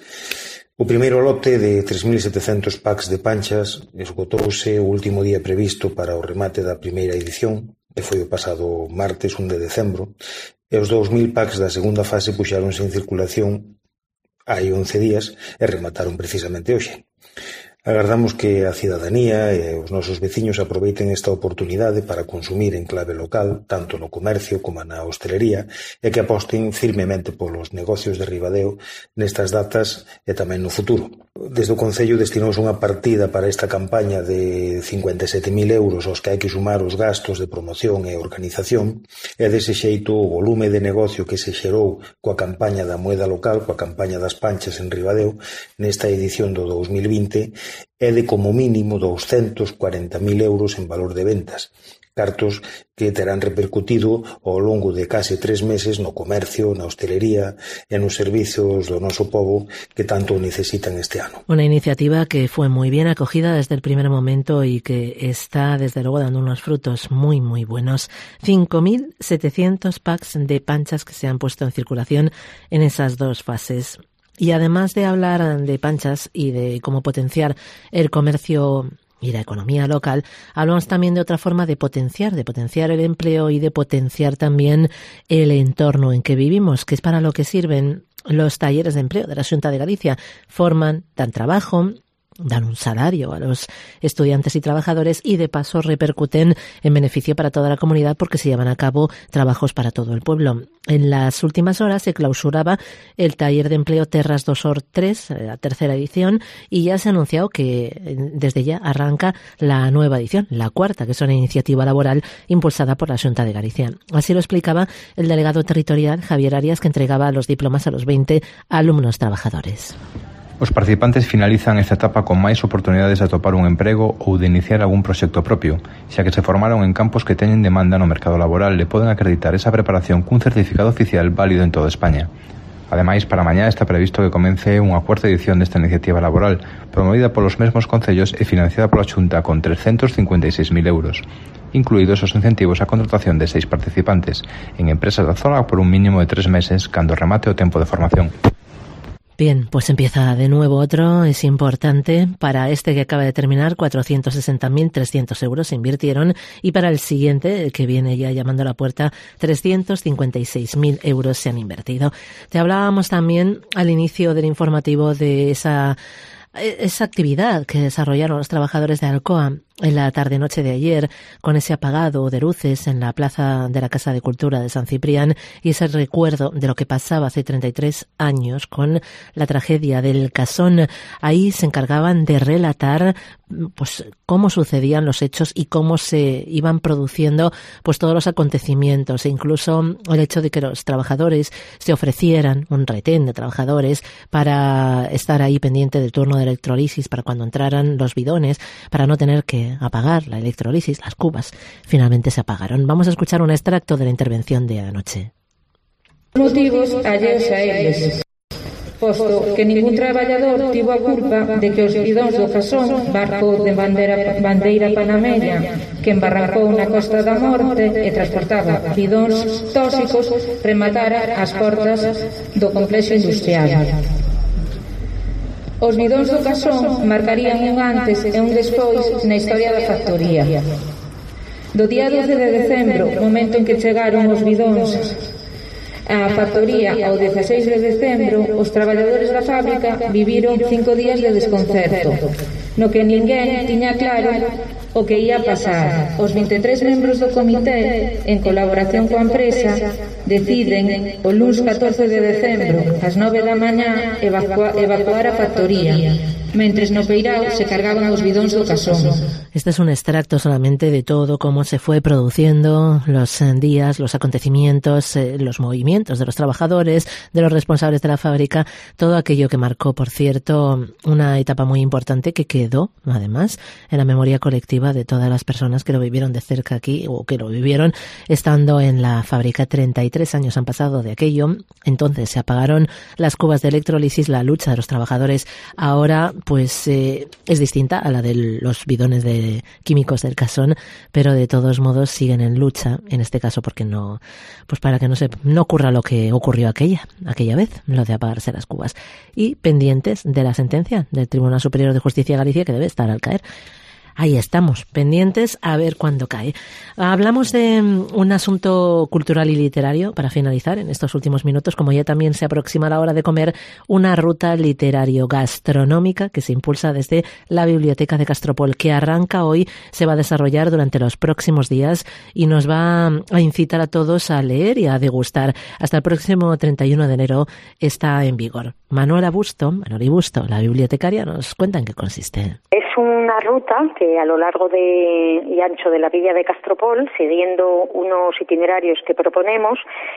O primeiro lote de tres mil setecentos packs de panchas esgotouse o último día previsto para o remate da primeira edición, que foi o pasado martes un de decembro, e os dous mil packs da segunda fase puxáronse en circulación hai once días e remataron precisamente hoxe. Agardamos que a cidadanía e os nosos veciños aproveiten esta oportunidade para consumir en clave local, tanto no comercio como na hostelería, e que aposten firmemente polos negocios de Ribadeo nestas datas e tamén no futuro. Desde o Concello destinouse unha partida para esta campaña de cincuenta e sete mil euros aos que hai que sumar os gastos de promoción e organización, e dese xeito o volume de negocio que se xerou coa campaña da moeda local, coa campaña das panchas en Ribadeo, nesta edición do dos mil vinte, é de como mínimo doscientos cuarenta mil euros en valor de ventas, cartos que terán repercutido ao longo de case tres meses no comercio, na hostelería e nos servizos do noso pobo que tanto necesitan este ano. Una iniciativa que fue muy bien acogida desde el primer momento y que está desde luego dando unos frutos muy muy buenos. cinco mil setecientos packs de panchas que se han puesto en circulación en esas dos fases. Y además de hablar de panchas y de cómo potenciar el comercio y la economía local, hablamos también de otra forma de potenciar, de potenciar el empleo y de potenciar también el entorno en que vivimos, que es para lo que sirven los talleres de empleo de la Xunta de Galicia. Forman, dan trabajo, dan un salario a los estudiantes y trabajadores y de paso repercuten en beneficio para toda la comunidad porque se llevan a cabo trabajos para todo el pueblo. En las últimas horas se clausuraba el taller de empleo Terras do Sor tres, la tercera edición, y ya se ha anunciado que desde ya arranca la nueva edición, la cuarta, que es una iniciativa laboral impulsada por la Xunta de Galicia. Así lo explicaba el delegado territorial Javier Arias, que entregaba los diplomas a los veinte alumnos trabajadores. Os participantes finalizan esta etapa con máis oportunidades de atopar un emprego ou de iniciar algún proxecto propio, xa que se formaron en campos que teñen demanda no mercado laboral e poden acreditar esa preparación cun certificado oficial válido en toda España. Ademais, para mañá está previsto que comece unha cuarta edición desta iniciativa laboral, promovida polos mesmos concellos e financiada pola Xunta con trescientos cincuenta e seis mil euros, incluídos os incentivos á contratación de seis participantes en empresas da zona por un mínimo de tres meses cando remate o tempo de formación. Bien, pues empieza de nuevo otro, es importante. Para este que acaba de terminar, cuatrocientos sesenta mil trescientos euros se invirtieron, y para el siguiente, que viene ya llamando a la puerta, trescientos cincuenta y seis mil euros se han invertido. Te hablábamos también al inicio del informativo de esa esa actividad que desarrollaron los trabajadores de Alcoa en la tarde-noche de ayer, con ese apagado de luces en la plaza de la Casa de Cultura de San Ciprián, y ese recuerdo de lo que pasaba hace treinta y tres años con la tragedia del Casón. Ahí se encargaban de relatar pues cómo sucedían los hechos y cómo se iban produciendo pues todos los acontecimientos, e incluso el hecho de que los trabajadores se ofrecieran, un retén de trabajadores, para estar ahí pendiente del turno de electrolisis para cuando entraran los bidones, para no tener que apagar la electrolisis. Las cubas finalmente se apagaron. Vamos a escuchar un extracto de la intervención de anoche. Motivos alleos a eles, posto que ningún traballador tivo a culpa de que os bidóns do Casón, barco de bandeira, bandeira panameña que embarrancou na Costa da Morte e transportaba bidóns tóxicos, rematara as portas do complexo industrial. Os bidóns do Casón marcarían un antes e un despois na historia da factoría. Do día doce de decembro, momento en que chegaron os bidóns á factoría, ao dezasseis de decembro, os traballadores da fábrica viviron cinco días de desconcerto, no que ninguén tiña claro o que ia pasar. Os vinte e tres membros do comité, en colaboración coa empresa, deciden o luns catorce de decembro, ás nove da mañá, evacua, evacuar a factoría, mentres no peirao se cargaban os bidóns do Casón. Este es un extracto solamente de todo cómo se fue produciendo los días, los acontecimientos, eh, los movimientos de los trabajadores, de los responsables de la fábrica, todo aquello que marcó, por cierto, una etapa muy importante que quedó, además, en la memoria colectiva de todas las personas que lo vivieron de cerca aquí, o que lo vivieron estando en la fábrica. treinta y tres años han pasado de aquello. Entonces se apagaron las cubas de electrólisis. La lucha de los trabajadores ahora pues eh, es distinta a la de los bidones de químicos del Casón, pero de todos modos siguen en lucha, en este caso porque no, pues para que no se no ocurra lo que ocurrió aquella aquella vez, lo de apagarse las cubas, y pendientes de la sentencia del Tribunal Superior de Justicia de Galicia, que debe estar al caer. Ahí estamos, pendientes a ver cuándo cae. Hablamos de un asunto cultural y literario para finalizar en estos últimos minutos, como ya también se aproxima la hora de comer, una ruta literario-gastronómica que se impulsa desde la Biblioteca de Castropol, que arranca hoy, se va a desarrollar durante los próximos días y nos va a incitar a todos a leer y a degustar. Hasta el próximo treinta y uno de enero está en vigor. Manuela Busto, Manuela Busto, la bibliotecaria, nos cuenta en qué consiste. Es una ruta que a lo largo de y ancho de la villa de Castropol, siguiendo unos itinerarios que proponemos,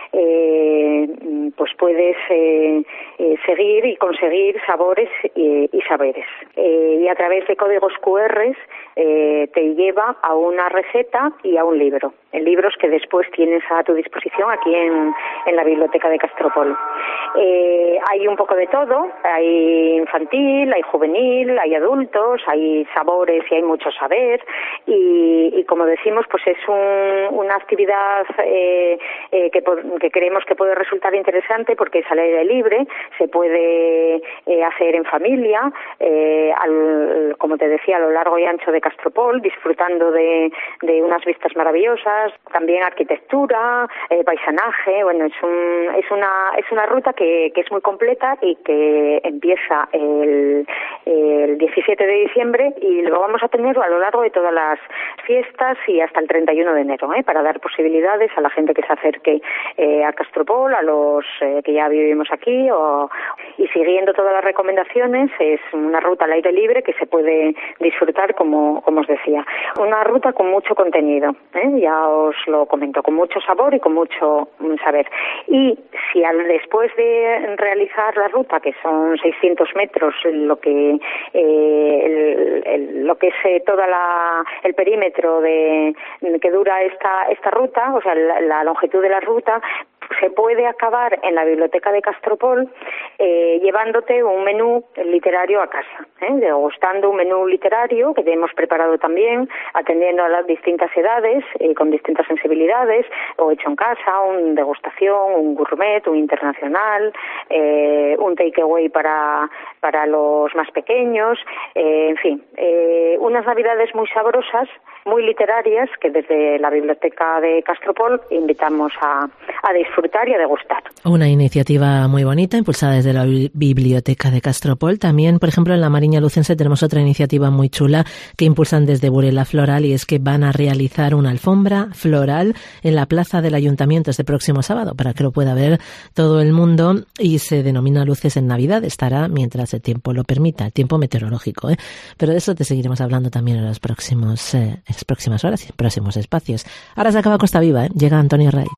eh, pues puedes eh, eh, seguir y conseguir sabores y, y saberes. Eh, y a través de códigos cu erres eh, te lleva a una receta y a un libro. En libros que después tienes a tu disposición aquí en, en la biblioteca de Castropol. Eh, hay un poco de todo, hay infantil, hay juvenil, hay adultos, hay sabores y hay mucho saber, y, y como decimos, pues es un, una actividad eh, eh, que, que creemos que puede resultar interesante porque es al aire libre, se puede eh, hacer en familia, eh, al, como te decía, a lo largo y ancho de Castropol, disfrutando de, de unas vistas maravillosas, también arquitectura, eh, paisanaje. Bueno, es un, es una es una ruta que, que es muy completa y que empieza el, el diecisiete de diciembre y lo vamos a tener a lo largo de todas las fiestas y hasta el treinta y uno de enero, ¿eh? Para dar posibilidades a la gente que se acerque eh, a Castropol, a los eh, que ya vivimos aquí, o, y siguiendo todas las recomendaciones. Es una ruta al aire libre que se puede disfrutar, como, como os decía. Una ruta con mucho contenido, ¿eh? Ya os lo comento, con mucho sabor y con mucho saber. Y si al, después de realizar la ruta, que son seiscientos metros, lo que eh, el, el, lo que es eh, toda la el perímetro de que dura esta esta ruta, o sea, la, la longitud de la ruta, se puede acabar en la biblioteca de Castropol eh, llevándote un menú literario a casa, ¿eh? degustando un menú literario que hemos preparado también, atendiendo a las distintas edades, eh, con distintas sensibilidades, o hecho en casa, un degustación, un gourmet, un internacional, eh, un takeaway para, para los más pequeños, eh, en fin, eh, unas navidades muy sabrosas, muy literarias, que desde la biblioteca de Castropol invitamos a, a disfrutar y a degustar. Una iniciativa muy bonita, impulsada desde la biblioteca de Castropol. También, por ejemplo, en la Mariña Lucense tenemos otra iniciativa muy chula que impulsan desde Burela Floral, y es que van a realizar una alfombra floral en la plaza del Ayuntamiento este próximo sábado, para que lo pueda ver todo el mundo, y se denomina Luces en Navidad. Estará mientras el tiempo lo permita, el tiempo meteorológico, ¿eh? Pero de eso te seguiremos hablando también en los próximos, eh, en las próximas horas y en próximos espacios. Ahora se acaba Costa Viva, ¿eh? Llega Antonio Ray.